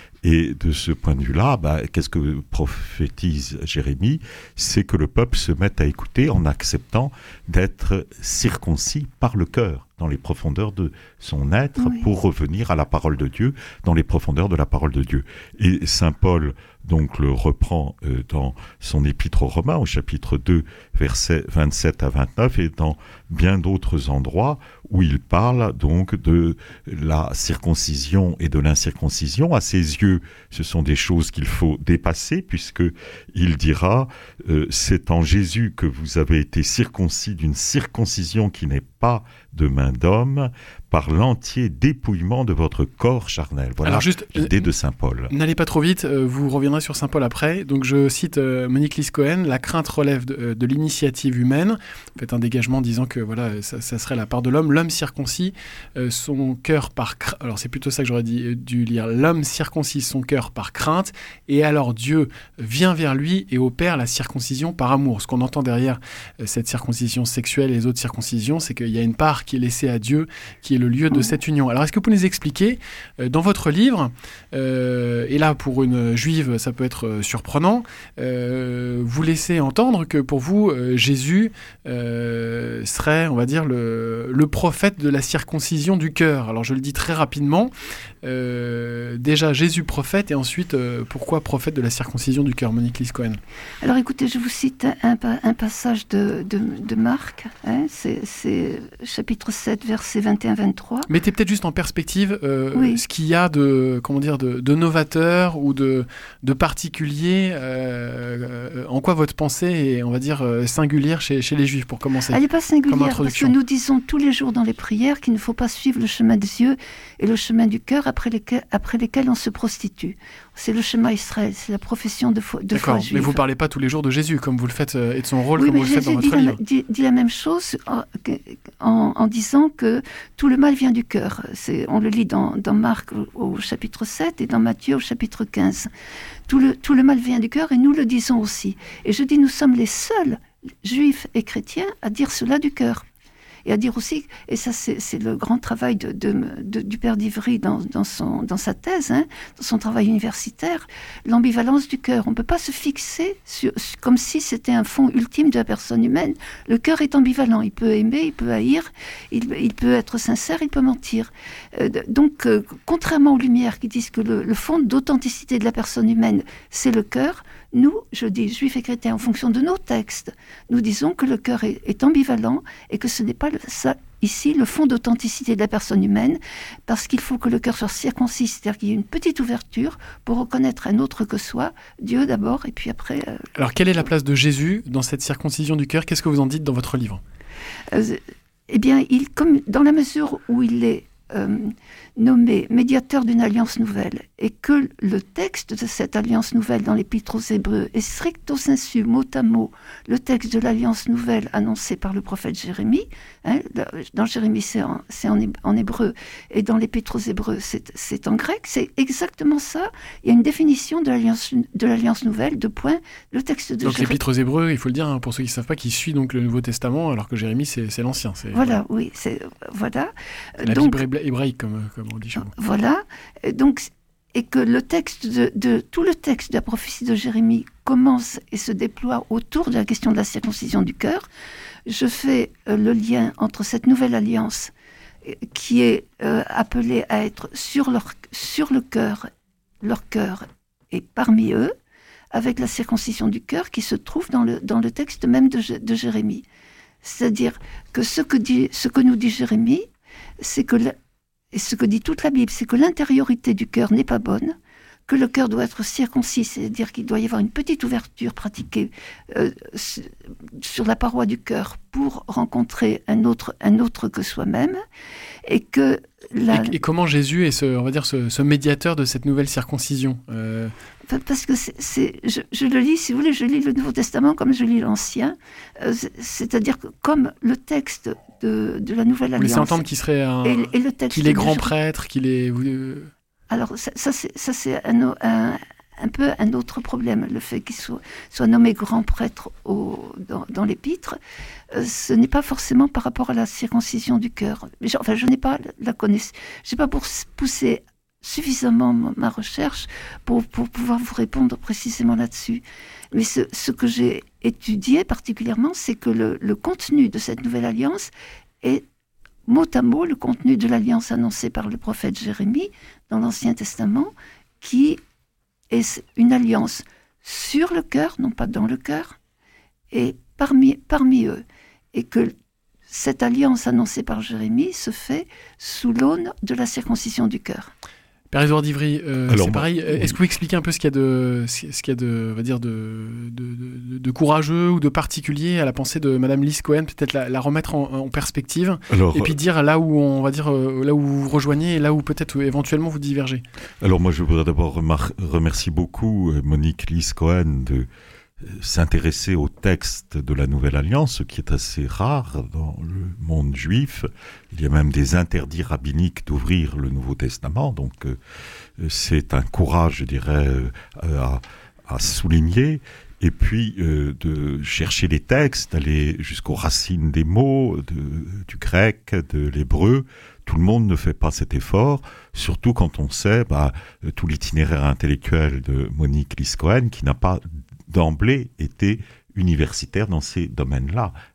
Et de ce point de vue-là, bah, qu'est-ce que prophétise Jérémie ? C'est que le peuple se mette à écouter en acceptant d'être circoncis par le cœur, dans les profondeurs de son être, oui. pour revenir à la parole de Dieu, dans les profondeurs de la parole de Dieu. Et saint Paul donc le reprend euh, dans son épître aux Romains, au chapitre deux, versets vingt-sept à vingt-neuf, et dans bien d'autres endroits où il parle donc de la circoncision et de l'incirconcision. À ses yeux, ce sont des choses qu'il faut dépasser, puisque il dira euh, « C'est en Jésus que vous avez été circoncis d'une circoncision qui n'est pas de main d'homme, par l'entier dépouillement de votre corps charnel. » Voilà. Alors juste, l'idée de saint Paul. N'allez pas trop vite, euh, vous reviendrez sur saint Paul après. Donc je cite euh, Monique Lys-Cohen, la crainte relève de, de l'initiative humaine. Faites un dégagement disant que voilà, ça, ça serait la part de l'homme. L'homme circoncis, euh, son cœur par... Cra... Alors c'est plutôt ça que j'aurais dit, dû lire. L'homme circoncis son cœur par crainte, et alors Dieu vient vers lui et opère la circoncision par amour. Ce qu'on entend derrière euh, cette circoncision sexuelle et les autres circoncisions, c'est qu'il y a une part qui est laissée à Dieu, qui est le lieu de cette union. Alors, est-ce que vous pouvez nous expliquer, euh, dans votre livre, euh, et là, pour une juive, ça peut être euh, surprenant, euh, vous laissez entendre que pour vous, euh, Jésus euh, serait, on va dire, le, le prophète de la circoncision du cœur. Alors, je le dis très rapidement. Euh, déjà, Jésus prophète, et ensuite, euh, pourquoi prophète de la circoncision du cœur, Monique Lys-Cohen ? Alors, écoutez, je vous cite un, un passage de, de, de Marc. Hein, c'est... c'est... chapitre sept, versets vingt et un vingt-trois. Mettez peut-être juste en perspective euh, oui. ce qu'il y a de, comment dire, de, de novateur ou de, de particulier, euh, en quoi votre pensée est, on va dire, singulière chez, chez les Juifs, pour commencer. Elle n'est pas singulière, parce que nous disons tous les jours dans les prières qu'il ne faut pas suivre le chemin des yeux et le chemin du cœur après lesquels, après lesquels on se prostitue. C'est le schéma Israël, c'est la profession de foi, de foi juive. Mais vous ne parlez pas tous les jours de Jésus, comme vous le faites, et de son rôle, oui, comme vous Jésus le faites dans votre dit livre. La, dit, dit la même chose en, en, en disant que tout le mal vient du cœur. C'est, on le lit dans, dans Marc au, au chapitre sept et dans Matthieu au chapitre quinze. Tout le, tout le mal vient du cœur et nous le disons aussi. Et je dis, nous sommes les seuls juifs et chrétiens à dire cela du cœur. Et à dire aussi, et ça c'est, c'est le grand travail de, de, de, du père d'Ivry dans, dans, son, dans sa thèse, hein, dans son travail universitaire, l'ambivalence du cœur. On ne peut pas se fixer sur, comme si c'était un fond ultime de la personne humaine. Le cœur est ambivalent, il peut aimer, il peut haïr, il, il peut être sincère, il peut mentir. Euh, donc, euh, contrairement aux Lumières qui disent que le, le fond d'authenticité de la personne humaine, c'est le cœur, nous, je dis juifs et chrétiens, en fonction de nos textes, nous disons que le cœur est, est ambivalent et que ce n'est pas le, ça, ici le fond d'authenticité de la personne humaine, parce qu'il faut que le cœur soit circoncis, c'est-à-dire qu'il y ait une petite ouverture pour reconnaître un autre que soi, Dieu d'abord, et puis après... Euh, Alors, quelle est la place de Jésus dans cette circoncision du cœur ? Qu'est-ce que vous en dites dans votre livre ? euh, Eh bien, il, comme, dans la mesure où il est euh, nommé médiateur d'une alliance nouvelle, et que le texte de cette alliance nouvelle dans l'Épître aux Hébreux est stricto sensu, mot à mot, le texte de l'alliance nouvelle annoncé par le prophète Jérémie, hein, dans Jérémie c'est, en, c'est en, en hébreu, et dans l'Épître aux Hébreux c'est, c'est en grec, c'est exactement ça. Il y a une définition de l'alliance, de l'alliance nouvelle, de point, le texte de Donc Jérémie. l'Épître aux Hébreux, il faut le dire, hein, pour ceux qui ne savent pas, qui suit donc le Nouveau Testament, alors que Jérémie c'est, c'est l'Ancien. C'est, voilà, voilà, oui, c'est, voilà. La donc, Bible hébraïque, comme, comme on dit chez vous. Voilà, donc... et que le texte de, de, tout le texte de la prophétie de Jérémie commence et se déploie autour de la question de la circoncision du cœur, je fais euh, le lien entre cette nouvelle alliance euh, qui est euh, appelée à être sur, leur, sur le cœur, leur cœur et parmi eux, avec la circoncision du cœur qui se trouve dans le, dans le texte même de, de Jérémie. C'est-à-dire que ce que, dit, ce que nous dit Jérémie, c'est que... Le, Et ce que dit toute la Bible, c'est que l'intériorité du cœur n'est pas bonne, que le cœur doit être circoncis, c'est-à-dire qu'il doit y avoir une petite ouverture pratiquée euh, sur la paroi du cœur pour rencontrer un autre, un autre que soi-même, et que la... et, et comment Jésus est ce, on va dire, ce, ce médiateur de cette nouvelle circoncision euh... Parce que c'est, c'est, je, je le lis, si vous voulez, je lis le Nouveau Testament comme je lis l'Ancien, euh, c'est-à-dire que comme le texte de, de la Nouvelle Alliance... Vous laissez entendre qu'il serait un... Et, et le texte qu'il est grand de... prêtre, qu'il est... Alors ça, ça c'est, ça, c'est un, un, un peu un autre problème, le fait qu'il soit, soit nommé grand prêtre au, dans, dans l'Épître. Euh, ce n'est pas forcément par rapport à la circoncision du cœur. Je, enfin, je n'ai pas la connaissance. Je n'ai pas pour pousser suffisamment ma recherche pour, pour pouvoir vous répondre précisément là-dessus. Mais ce, ce que j'ai étudié particulièrement, c'est que le, le contenu de cette nouvelle alliance est mot à mot le contenu de l'alliance annoncée par le prophète Jérémie dans l'Ancien Testament, qui est une alliance sur le cœur, non pas dans le cœur, et parmi, parmi eux. Et que cette alliance annoncée par Jérémie se fait sous l'aune de la circoncision du cœur. Père Édouard d'Ivry, euh, Alors, c'est pareil. oui. Est-ce que vous expliquez un peu ce qu'il y a de, ce qu'il y a de, on va dire de, de, de, de courageux ou de particulier à la pensée de Madame Lise Cohen, peut-être la, la remettre en, en perspective, alors, et puis dire là où on va dire là où vous rejoignez et là où peut-être éventuellement vous divergez. Alors moi, je voudrais d'abord remar- remercier beaucoup Monique Lise Cohen de s'intéresser au texte de la Nouvelle Alliance, ce qui est assez rare dans le monde juif. Il y a même des interdits rabbiniques d'ouvrir le Nouveau Testament, donc euh, c'est un courage, je dirais, euh, à, à souligner. Et puis euh, de chercher les textes, d'aller jusqu'aux racines des mots, de, du grec, de l'hébreu. Tout le monde ne fait pas cet effort, surtout quand on sait bah, tout l'itinéraire intellectuel de Monique Lise Cohen, qui n'a pas d'emblée été universitaire dans ces domaines-là.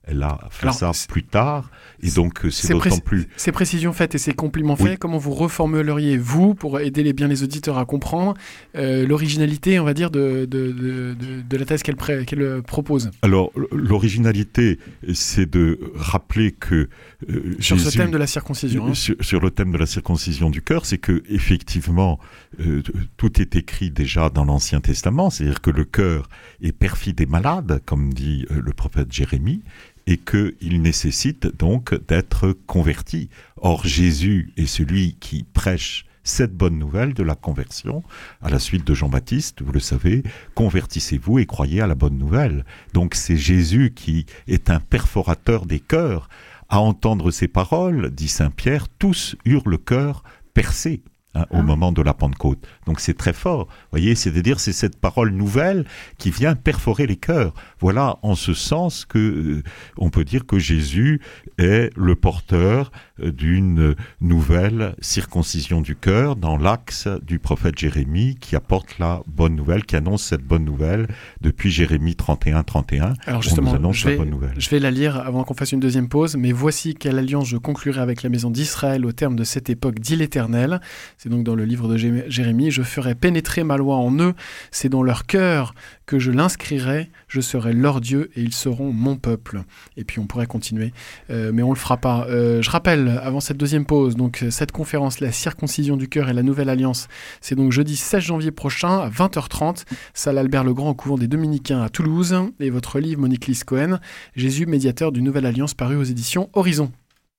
Elle a fait Alors, ça c'est... plus tard, et donc c'est ces d'autant pré- plus... Ces précisions faites et ces compliments faits, Oui. comment vous reformuleriez, vous, pour aider les, bien les auditeurs à comprendre euh, l'originalité, on va dire, de, de, de, de, de la thèse qu'elle, pré- qu'elle propose? Alors, l'originalité, c'est de rappeler que euh, Sur Jésus, ce thème de la circoncision. Hein. Sur, sur le thème de la circoncision du cœur, c'est que effectivement, euh, tout est écrit déjà dans l'Ancien Testament, c'est-à-dire que le cœur est perfide et malade, comme dit euh, le prophète Jérémie, et qu'il nécessite donc d'être converti. Or, Jésus est celui qui prêche cette bonne nouvelle de la conversion, à la suite de Jean-Baptiste, vous le savez, convertissez-vous et croyez à la bonne nouvelle. Donc c'est Jésus qui est un perforateur des cœurs. À entendre ces paroles, dit Saint Pierre, tous eurent le cœur percé. Hein, au ah. moment de la Pentecôte. Donc c'est très fort, voyez, c'est-à-dire c'est cette parole nouvelle qui vient perforer les cœurs. Voilà, en ce sens que euh, on peut dire que Jésus est le porteur euh, d'une nouvelle circoncision du cœur dans l'axe du prophète Jérémie qui apporte la bonne nouvelle, qui annonce cette bonne nouvelle depuis Jérémie trente et un trente et un. Alors justement, on nous annonce je, vais, la bonne nouvelle. je vais la lire avant qu'on fasse une deuxième pause, mais voici quelle alliance je conclurai avec la maison d'Israël au terme de cette époque, dit l'Éternel. C'est donc dans le livre de Jérémie, je ferai pénétrer ma loi en eux, c'est dans leur cœur que je l'inscrirai, je serai leur Dieu et ils seront mon peuple. Et puis on pourrait continuer, euh, mais on le fera pas. Euh, je rappelle, avant cette deuxième pause, donc cette conférence, la circoncision du cœur et la nouvelle alliance, c'est donc jeudi seize janvier prochain à vingt heures trente, salle Albert Legrand au couvent des Dominicains à Toulouse, et votre livre Monique Lys Cohen, Jésus, médiateur d'une nouvelle alliance, paru aux éditions Horizon.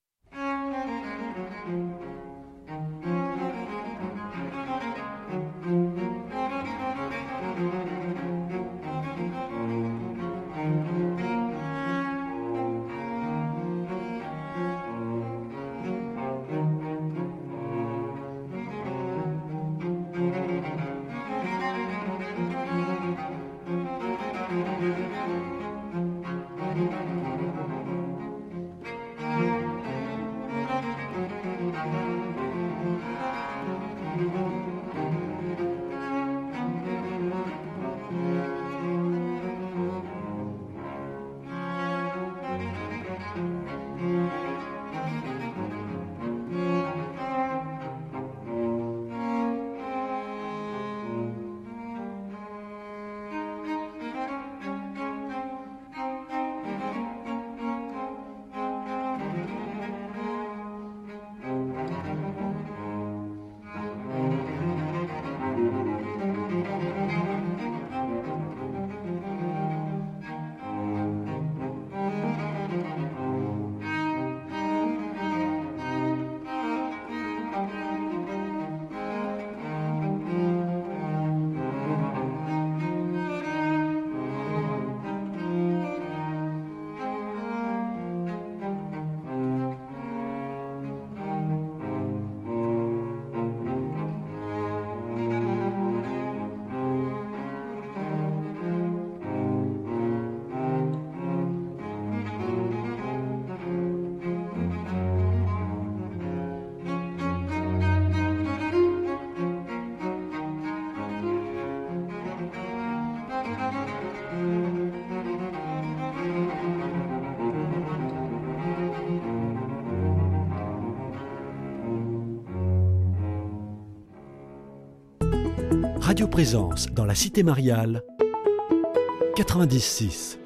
Radio Présence dans la Cité Mariale, quatre-vingt-dix six.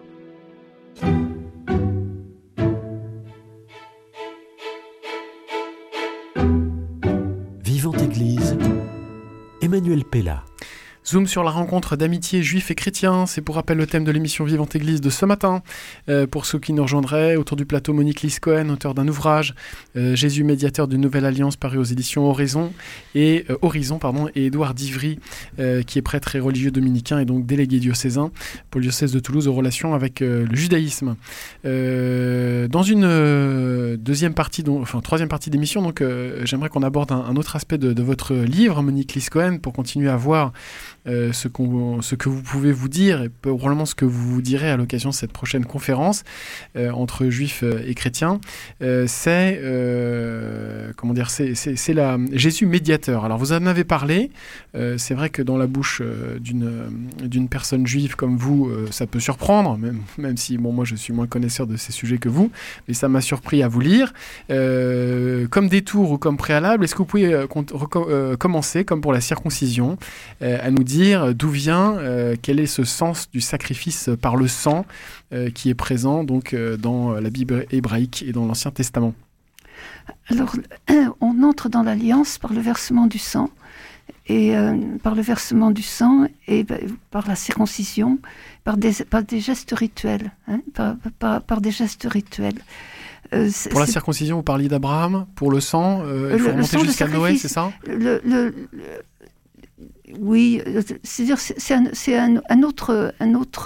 Vivante Église, Emmanuel Pella. Zoom sur la rencontre d'amitié juifs et chrétiens, c'est pour rappel le thème de l'émission Vivante Église de ce matin. Euh, pour ceux qui nous rejoindraient, autour du plateau Monique Lys Cohen, auteur d'un ouvrage, euh, Jésus, médiateur d'une nouvelle alliance, paru aux éditions Horizon, et euh, Horizon, pardon, et Édouard Divry, euh, qui est prêtre et religieux dominicain et donc délégué diocésain pour le diocèse de Toulouse aux relations avec euh, le judaïsme. Euh, dans une euh, deuxième partie, donc, enfin troisième partie d'émission, donc euh, j'aimerais qu'on aborde un, un autre aspect de, de votre livre, Monique Lys Cohen, pour continuer à voir euh, ce, qu'on, ce que vous pouvez vous dire, et probablement ce que vous vous direz à l'occasion de cette prochaine conférence euh, entre juifs et chrétiens, euh, c'est, euh, comment dire, c'est, c'est, c'est la, Jésus médiateur. Alors vous en avez parlé, euh, c'est vrai que dans la bouche euh, d'une, d'une personne juive comme vous, euh, ça peut surprendre, même, même si bon, moi je suis moins connaisseur de ces sujets que vous, mais ça m'a surpris à vous lire. Euh, comme détour ou comme préalable, est-ce que vous pouvez euh, reco- euh, commencer, comme pour la circoncision, euh, à nous dire d'où vient, euh, quel est ce sens du sacrifice par le sang euh, qui est présent donc, euh, dans la Bible hébraïque et dans l'Ancien Testament? Alors, on entre dans l'alliance par le versement du sang, et euh, par le versement du sang et bah, par la circoncision, par des, par des gestes rituels, hein, par, par, par des gestes rituels. Euh, pour la circoncision, vous parliez d'Abraham. Pour le sang, euh, il faut le, remonter le jusqu'à Noé, c'est ça? le, le, le, Oui, c'est-à-dire c'est, c'est, un, c'est un, un autre, un autre,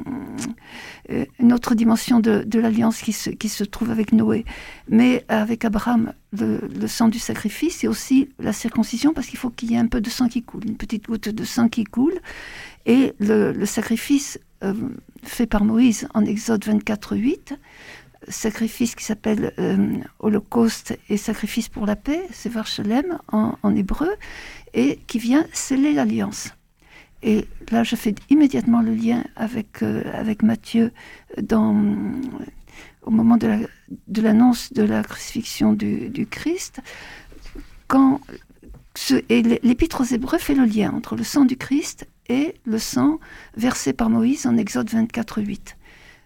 euh, une autre dimension de, de l'alliance qui se, qui se trouve avec Noé. Mais avec Abraham, le, le sang du sacrifice, c'est aussi la circoncision, parce qu'il faut qu'il y ait un peu de sang qui coule, une petite goutte de sang qui coule. Et le, le sacrifice euh, fait par Moïse en Exode vingt-quatre huit, sacrifice qui s'appelle euh, Holocauste et sacrifice pour la paix, c'est Varchelem en, en hébreu, et qui vient sceller l'alliance. Et là, je fais immédiatement le lien avec, euh, avec Matthieu dans, au moment de, la, de l'annonce de la crucifixion du, du Christ. Quand ce, et l'Épître aux Hébreux fait le lien entre le sang du Christ et le sang versé par Moïse en Exode vingt-quatre huit.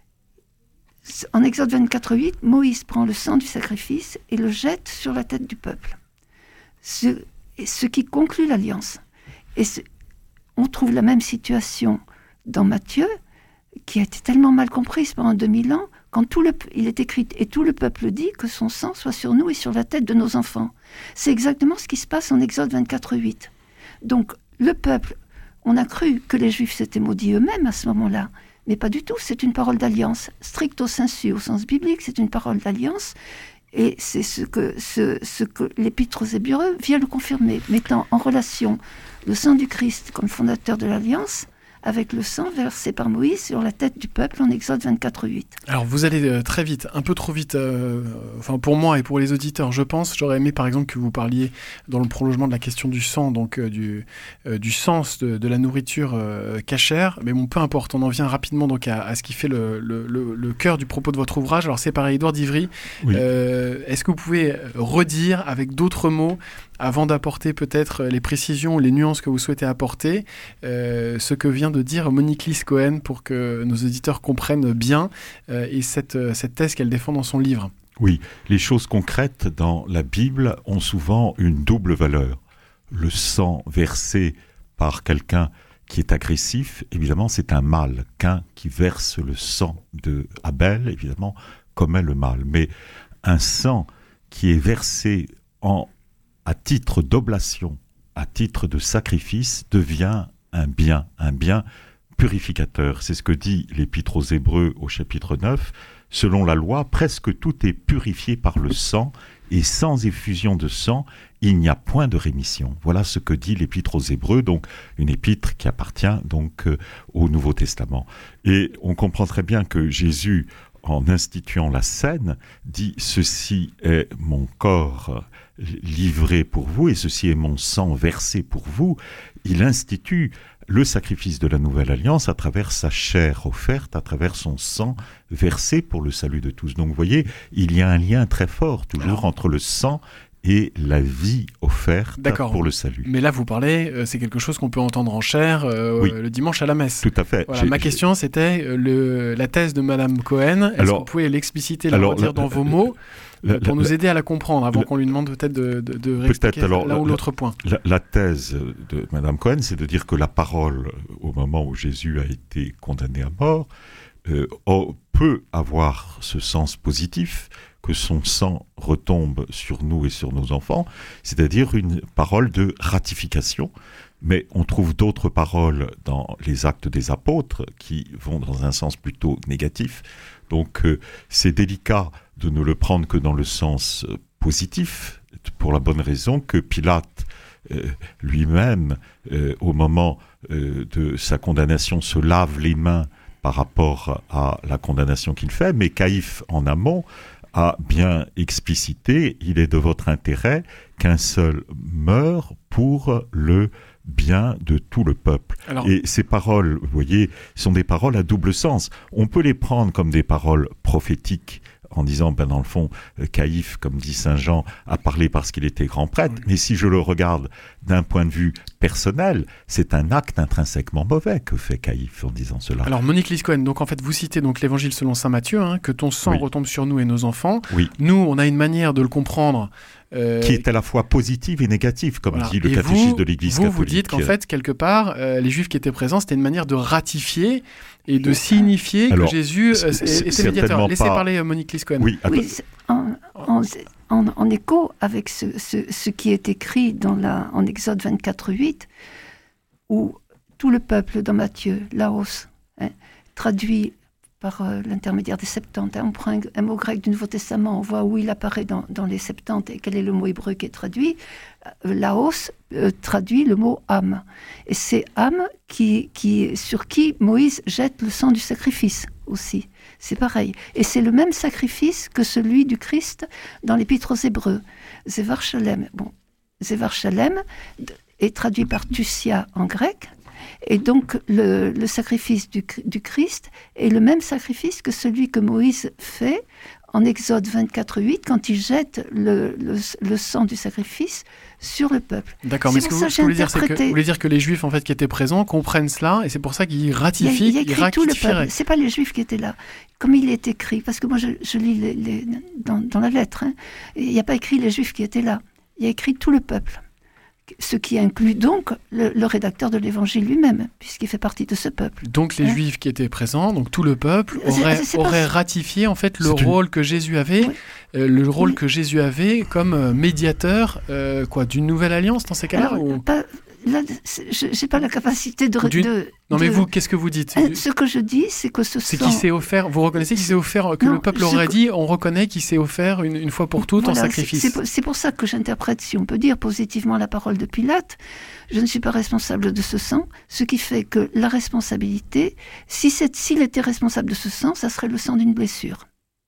En Exode vingt-quatre huit, Moïse prend le sang du sacrifice et le jette sur la tête du peuple. Ce, ce qui conclut l'alliance. Et ce, on trouve la même situation dans Matthieu, qui a été tellement mal comprise pendant deux mille ans, quand tout le, il est écrit « Et tout le peuple dit que son sang soit sur nous et sur la tête de nos enfants ». C'est exactement ce qui se passe en Exode vingt-quatre huit. Donc, le peuple, on a cru que les Juifs s'étaient maudits eux-mêmes à ce moment-là, mais pas du tout, c'est une parole d'alliance. Stricto sensu, au sens biblique, c'est une parole d'alliance. Et c'est ce que, ce, ce que l'Épître aux Hébreux vient le confirmer, mettant en relation le sang du Christ comme fondateur de l'alliance avec le sang versé par Moïse sur la tête du peuple en Exode vingt-quatre huit. Alors vous allez euh, très vite, un peu trop vite, euh, enfin pour moi et pour les auditeurs, je pense. J'aurais aimé par exemple que vous parliez dans le prolongement de la question du sang, donc euh, du, euh, du sens de, de la nourriture euh, cachère. Mais bon, peu importe, on en vient rapidement donc à, à ce qui fait le, le, le, le cœur du propos de votre ouvrage. Alors c'est pareil, Édouard d'Ivry, oui. euh, est-ce que vous pouvez redire avec d'autres mots, avant d'apporter peut-être les précisions, les nuances que vous souhaitez apporter, euh, ce que vient de dire Monique Lys-Cohen pour que nos auditeurs comprennent bien euh, et cette, cette thèse qu'elle défend dans son livre. Oui, les choses concrètes dans la Bible ont souvent une double valeur. Le sang versé par quelqu'un qui est agressif, évidemment, c'est un mal. Qu'un qui verse le sang de Abel, évidemment, commet le mal. Mais un sang qui est versé en à titre d'oblation, à titre de sacrifice, devient un bien, un bien purificateur. C'est ce que dit l'Épître aux Hébreux au chapitre neuf. Selon la loi, presque tout est purifié par le sang, et sans effusion de sang, il n'y a point de rémission. Voilà ce que dit l'Épître aux Hébreux, donc une épître qui appartient donc euh, au Nouveau Testament. Et on comprend très bien que Jésus, en instituant la scène, dit « Ceci est mon corps livré pour vous et ceci est mon sang versé pour vous ». Il institue le sacrifice de la Nouvelle Alliance à travers sa chair offerte, à travers son sang versé pour le salut de tous. Donc vous voyez, il y a un lien très fort toujours Alors, entre le sang et la vie offerte D'accord. pour le salut. Mais là, vous parlez, euh, c'est quelque chose qu'on peut entendre en chair euh, oui. le dimanche à la messe. Tout à fait. Voilà, ma question, c'était euh, le, la thèse de Madame Cohen. Est-ce alors, que vous pouvez l'expliciter, la alors, redire la, dans vos mots la, pour la, nous la, aider à la comprendre, avant la, qu'on lui demande peut-être de, de, de réexpliquer alors, l'un ou l'autre point. La, la thèse de Madame Cohen, c'est de dire que la parole, au moment où Jésus a été condamné à mort, euh, peut avoir ce sens positif, que son sang retombe sur nous et sur nos enfants, c'est-à-dire une parole de ratification. Mais on trouve d'autres paroles dans les actes des apôtres qui vont dans un sens plutôt négatif. Donc euh, c'est délicat de ne le prendre que dans le sens positif, pour la bonne raison que Pilate euh, lui-même, euh, au moment euh, de sa condamnation, se lave les mains par rapport à la condamnation qu'il fait, mais Caïphe, en amont, a bien explicité, il est de votre intérêt qu'un seul meure pour le bien de tout le peuple. Alors, et ces paroles, vous voyez, sont des paroles à double sens. On peut les prendre comme des paroles prophétiques, en disant, ben dans le fond, Caïphe, comme dit saint Jean, a parlé parce qu'il était grand prêtre. Oui. Mais si je le regarde d'un point de vue personnel, c'est un acte intrinsèquement mauvais que fait Caïphe en disant cela. Alors Monique Lys-Cohen, donc en fait vous citez donc l'Évangile selon saint Matthieu, hein, que ton sang oui. retombe sur nous et nos enfants. Oui. Nous, on a une manière de le comprendre. Euh, qui est à la fois positive et négative, comme voilà. dit le et catéchisme vous, de l'Église vous, catholique. Vous dites qu'en fait, quelque part, euh, les Juifs qui étaient présents, c'était une manière de ratifier et de signifier Alors, que Jésus euh, était médiateur. Laissez pas... parler Monique Lys-Cohen. Oui, oui en, en, en, en écho avec ce, ce, ce qui est écrit dans la, en Exode vingt-quatre huit, où tout le peuple dans Matthieu, Laos, hein, traduit par euh, l'intermédiaire des Septante. Hein. On prend un, un mot grec du Nouveau Testament, on voit où il apparaît dans, dans les Septante et quel est le mot hébreu qui est traduit. Euh, Laos euh, traduit le mot âme. Et c'est âme qui, qui, sur qui Moïse jette le sang du sacrifice aussi. C'est pareil. Et c'est le même sacrifice que celui du Christ dans l'Épître aux Hébreux. Zévar Shalem. Bon, Zévar Shalem est traduit par Tusia en grec. Et donc, le, le sacrifice du, du Christ est le même sacrifice que celui que Moïse fait en Exode vingt-quatre huit, quand il jette le, le, le sang du sacrifice sur le peuple. D'accord, mais ce que, vous, ce que vous voulez dire, c'est que vous voulez dire que les Juifs en fait, qui étaient présents comprennent cela, et c'est pour ça qu'ils ratifient, il y a, il y a écrit tout le peuple. C'est pas les Juifs qui étaient là. Comme il est écrit, parce que moi, je, je lis les, les, dans, dans la lettre, hein, il n'y a pas écrit les Juifs qui étaient là. Il y a écrit tout le peuple. Ce qui inclut donc le, le rédacteur de l'Évangile lui-même, puisqu'il fait partie de ce peuple. Donc les hein? Juifs qui étaient présents, donc tout le peuple, aurait, c'est, c'est aurait pas... ratifié en fait le rôle une... que Jésus avait, oui. euh, le rôle oui. que Jésus avait comme médiateur euh, quoi, d'une nouvelle alliance dans ces cas-là. Alors, ou... pas... Là, je n'ai pas la capacité de... Du... de non mais de... vous, qu'est-ce que vous dites? Ce que je dis, c'est que ce c'est sang... qui s'est offert, vous reconnaissez qu'il s'est offert, que non, le peuple aurait que... dit, on reconnaît qu'il s'est offert une, une fois pour toutes voilà, en sacrifice. C'est, c'est, c'est pour ça que j'interprète, si on peut dire, positivement la parole de Pilate. Je ne suis pas responsable de ce sang, ce qui fait que la responsabilité, si c'est, s'il était responsable de ce sang, ça serait le sang d'une blessure.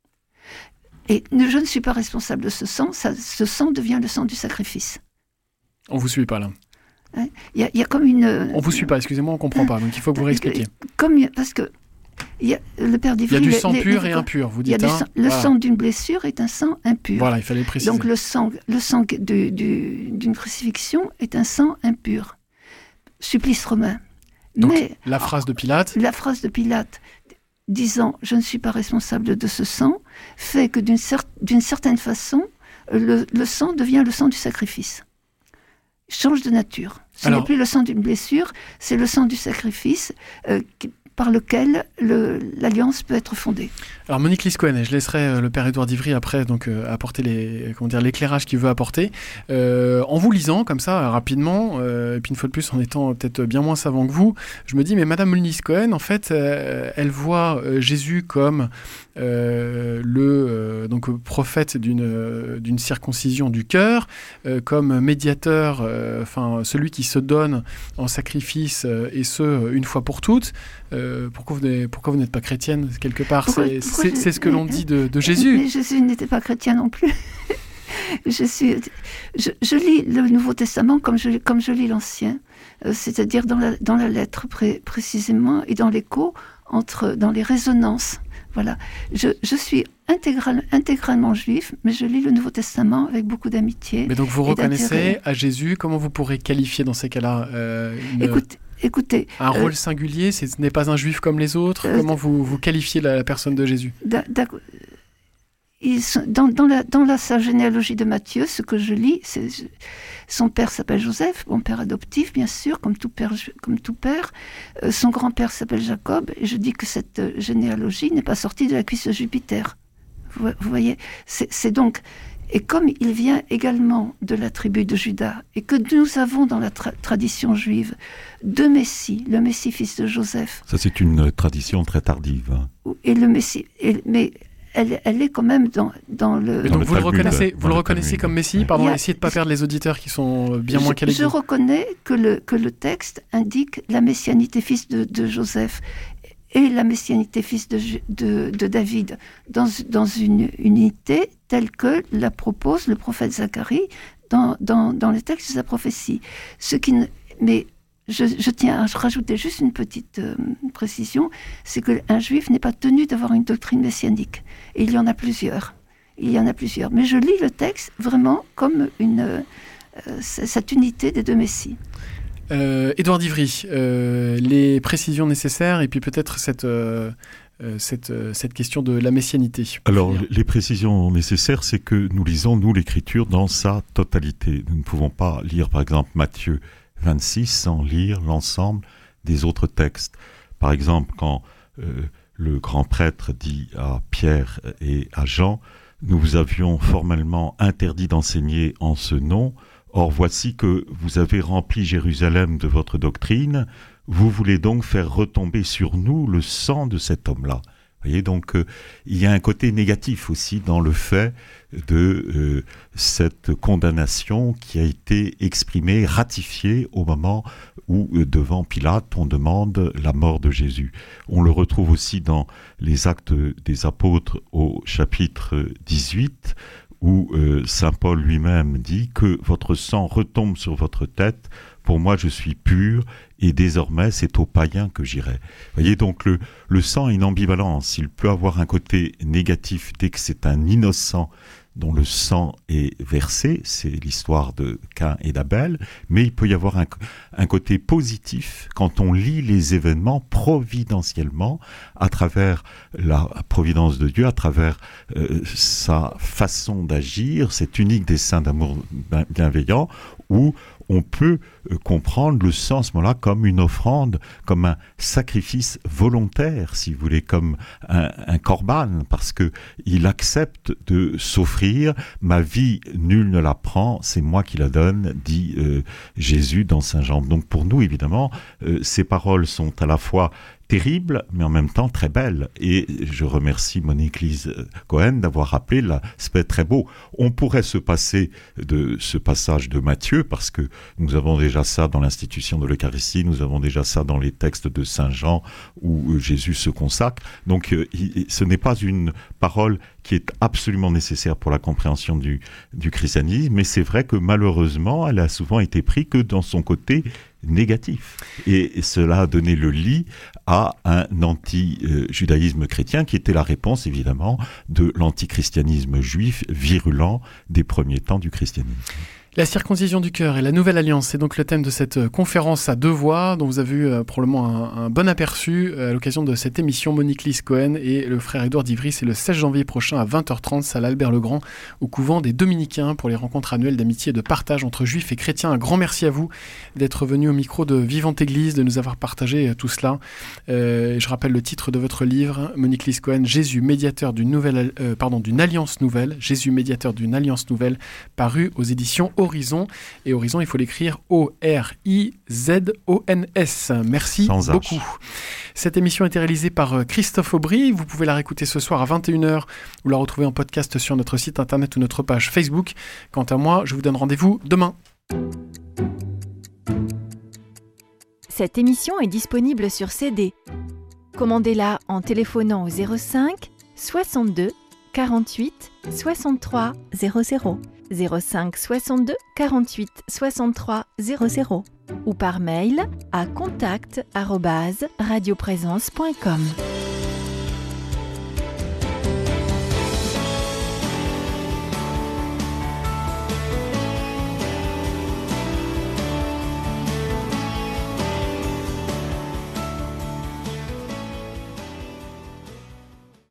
Et je ne suis pas responsable de ce sang, ça, ce sang devient le sang du sacrifice. On ne vous suit pas là. Il hein, y, y a comme une... On ne vous suit pas, excusez-moi, on ne comprend pas, donc il faut que vous réexpliquiez. Comme, parce que y a, le Père d'Ivry... Il y a du sang les, pur les, et impur, vous dites. Y a hein, sang, le voilà. sang d'une blessure est un sang impur. Voilà, il fallait le préciser. Donc le sang, le sang de, de, d'une crucifixion est un sang impur. Supplice romain. Donc Mais, la phrase de Pilate... La phrase de Pilate disant « je ne suis pas responsable de ce sang » fait que d'une, cer- d'une certaine façon, le, le sang devient le sang du sacrifice. Change de nature. Ce Alors, n'est plus le sang d'une blessure, c'est le sang du sacrifice euh, qui, par lequel le, l'alliance peut être fondée. Alors Monique Lys-Cohen, je laisserai euh, le père Édouard d'Ivry après donc euh, apporter les comment dire l'éclairage qu'il veut apporter. Euh, en vous lisant comme ça rapidement, euh, et puis une fois de plus en étant peut-être bien moins savant que vous, je me dis mais Madame Lys-Cohen en fait euh, elle voit euh, Jésus comme euh, le euh, donc prophète d'une euh, d'une circoncision du cœur, euh, comme médiateur, enfin euh, celui qui se donne en sacrifice euh, et ce une fois pour toutes. Euh, pourquoi vous n'êtes, pourquoi vous n'êtes pas chrétienne quelque part? Pourquoi, c'est, pourquoi c'est, je, c'est ce que l'on dit de, de Jésus. Mais Jésus n'était pas chrétien non plus. je, suis, je, je lis le Nouveau Testament comme je, comme je lis l'Ancien, euh, c'est-à-dire dans la, dans la lettre pré, précisément et dans l'écho, entre, dans les résonances. Voilà. Je, je suis intégral, intégralement juif, mais je lis le Nouveau Testament avec beaucoup d'amitié. Mais donc vous reconnaissez à Jésus, comment vous pourrez qualifier dans ces cas-là euh, une... Écoute, Écoutez, un rôle euh, singulier, ce n'est pas un juif comme les autres. Euh, Comment vous, vous qualifiez la, la personne de Jésus? ils sont, dans, dans, la, dans la sa généalogie de Matthieu, ce que je lis, c'est, son père s'appelle Joseph, mon père adoptif, bien sûr, comme tout père. Comme tout père. Euh, son grand-père s'appelle Jacob, et je dis que cette généalogie n'est pas sortie de la cuisse de Jupiter. Vous, vous voyez, c'est, c'est donc... Et comme il vient également de la tribu de Juda, et que nous avons dans la tra- tradition juive deux Messies, le Messie fils de Joseph... Ça, c'est une tradition très tardive. Hein. Et le Messie... Et, mais elle, elle est quand même dans, dans le... Mais donc le vous le Talmud, reconnaissez, dans vous le le reconnaissez Talmud. comme Messie? Ouais. Pardon, Il y a- essayez de ne pas perdre les auditeurs qui sont bien moins je, calés que je vous. reconnais que le, que le texte indique la messianité fils de, de Joseph et la messianité fils de, de, de David dans, dans une unité telle que la propose le prophète Zacharie dans, dans, dans les textes de sa prophétie. Ce qui ne, mais je, je tiens à rajouter juste une petite euh, précision, c'est qu'un juif n'est pas tenu d'avoir une doctrine messianique. Et il y en a plusieurs. Il y en a plusieurs. Mais je lis le texte vraiment comme une, euh, cette unité des deux messies. Euh, Édouard d'Ivry, euh, les précisions nécessaires et puis peut-être cette, euh, euh, cette, euh, cette question de la messianité. Alors, les précisions nécessaires, c'est que nous lisons, nous, l'Écriture dans sa totalité. Nous ne pouvons pas lire, par exemple, Matthieu vingt-six sans lire l'ensemble des autres textes. Par exemple, quand euh, le grand prêtre dit à Pierre et à Jean, « Nous vous avions formellement interdit d'enseigner en ce nom. Or, voici que vous avez rempli Jérusalem de votre doctrine. Vous voulez donc faire retomber sur nous le sang de cet homme-là. » Vous voyez, donc, euh, il y a un côté négatif aussi dans le fait de euh, cette condamnation qui a été exprimée, ratifiée au moment où, euh, devant Pilate, on demande la mort de Jésus. On le retrouve aussi dans les Actes des Apôtres au chapitre dix-huit, où euh, saint Paul lui-même dit que votre sang retombe sur votre tête, pour moi je suis pur, et désormais c'est aux païens que j'irai. Vous voyez, donc le, le sang a une ambivalence, il peut avoir un côté négatif dès que c'est un innocent dont le sang est versé, c'est l'histoire de Caïn et d'Abel, mais il peut y avoir un, un côté positif quand on lit les événements providentiellement à travers la providence de Dieu, à travers euh, sa façon d'agir, cet unique dessein d'amour bienveillant, où on peut euh, comprendre le sang à ce moment-là comme une offrande, comme un sacrifice volontaire, si vous voulez, comme un, un corban, parce que il accepte de s'offrir. Ma vie, nul ne la prend, c'est moi qui la donne, dit euh, Jésus dans Saint Jean. Donc pour nous, évidemment, euh, ces paroles sont à la fois terrible, mais en même temps très belle. Et je remercie Monique Lise Cohen d'avoir rappelé l'aspect très beau. On pourrait se passer de ce passage de Matthieu, parce que nous avons déjà ça dans l'institution de l'Eucharistie, nous avons déjà ça dans les textes de Saint Jean, où Jésus se consacre. Donc ce n'est pas une parole qui est absolument nécessaire pour la compréhension du, du christianisme, mais c'est vrai que malheureusement, elle a souvent été prise que dans son côté négatif. Et cela a donné le lit à un anti-judaïsme chrétien qui était la réponse, évidemment, de l'antichristianisme juif virulent des premiers temps du christianisme. La circoncision du cœur et la nouvelle alliance, c'est donc le thème de cette conférence à deux voix, dont vous avez eu euh, probablement un, un bon aperçu euh, à l'occasion de cette émission. Monique Lise Cohen et le frère Édouard d'Ivry, c'est le seize janvier prochain à vingt heures trente, salle Albert le Grand, au couvent des Dominicains, pour les rencontres annuelles d'amitié et de partage entre juifs et chrétiens. Un grand merci à vous d'être venu au micro de Vivante Église, de nous avoir partagé euh, tout cela. Euh, je rappelle le titre de votre livre, Monique Lise Cohen, Jésus, médiateur d'une nouvelle, euh, pardon, d'une alliance nouvelle, Jésus, médiateur d'une alliance nouvelle, paru aux éditions Horizon. Et Horizon, il faut l'écrire O R I Z O N S. Merci Sans beaucoup. H. Cette émission a été réalisée par Christophe Aubry. Vous pouvez la réécouter ce soir à vingt et une heures ou la retrouver en podcast sur notre site internet ou notre page Facebook. Quant à moi, je vous donne rendez-vous demain. Cette émission est disponible sur C D. Commandez-la en téléphonant au zéro cinq soixante-deux quarante-huit soixante-trois zéro zéro. zéro cinq soixante-deux quarante-huit soixante-trois zéro zéro ou par mail à contact arobase radioprésence point com.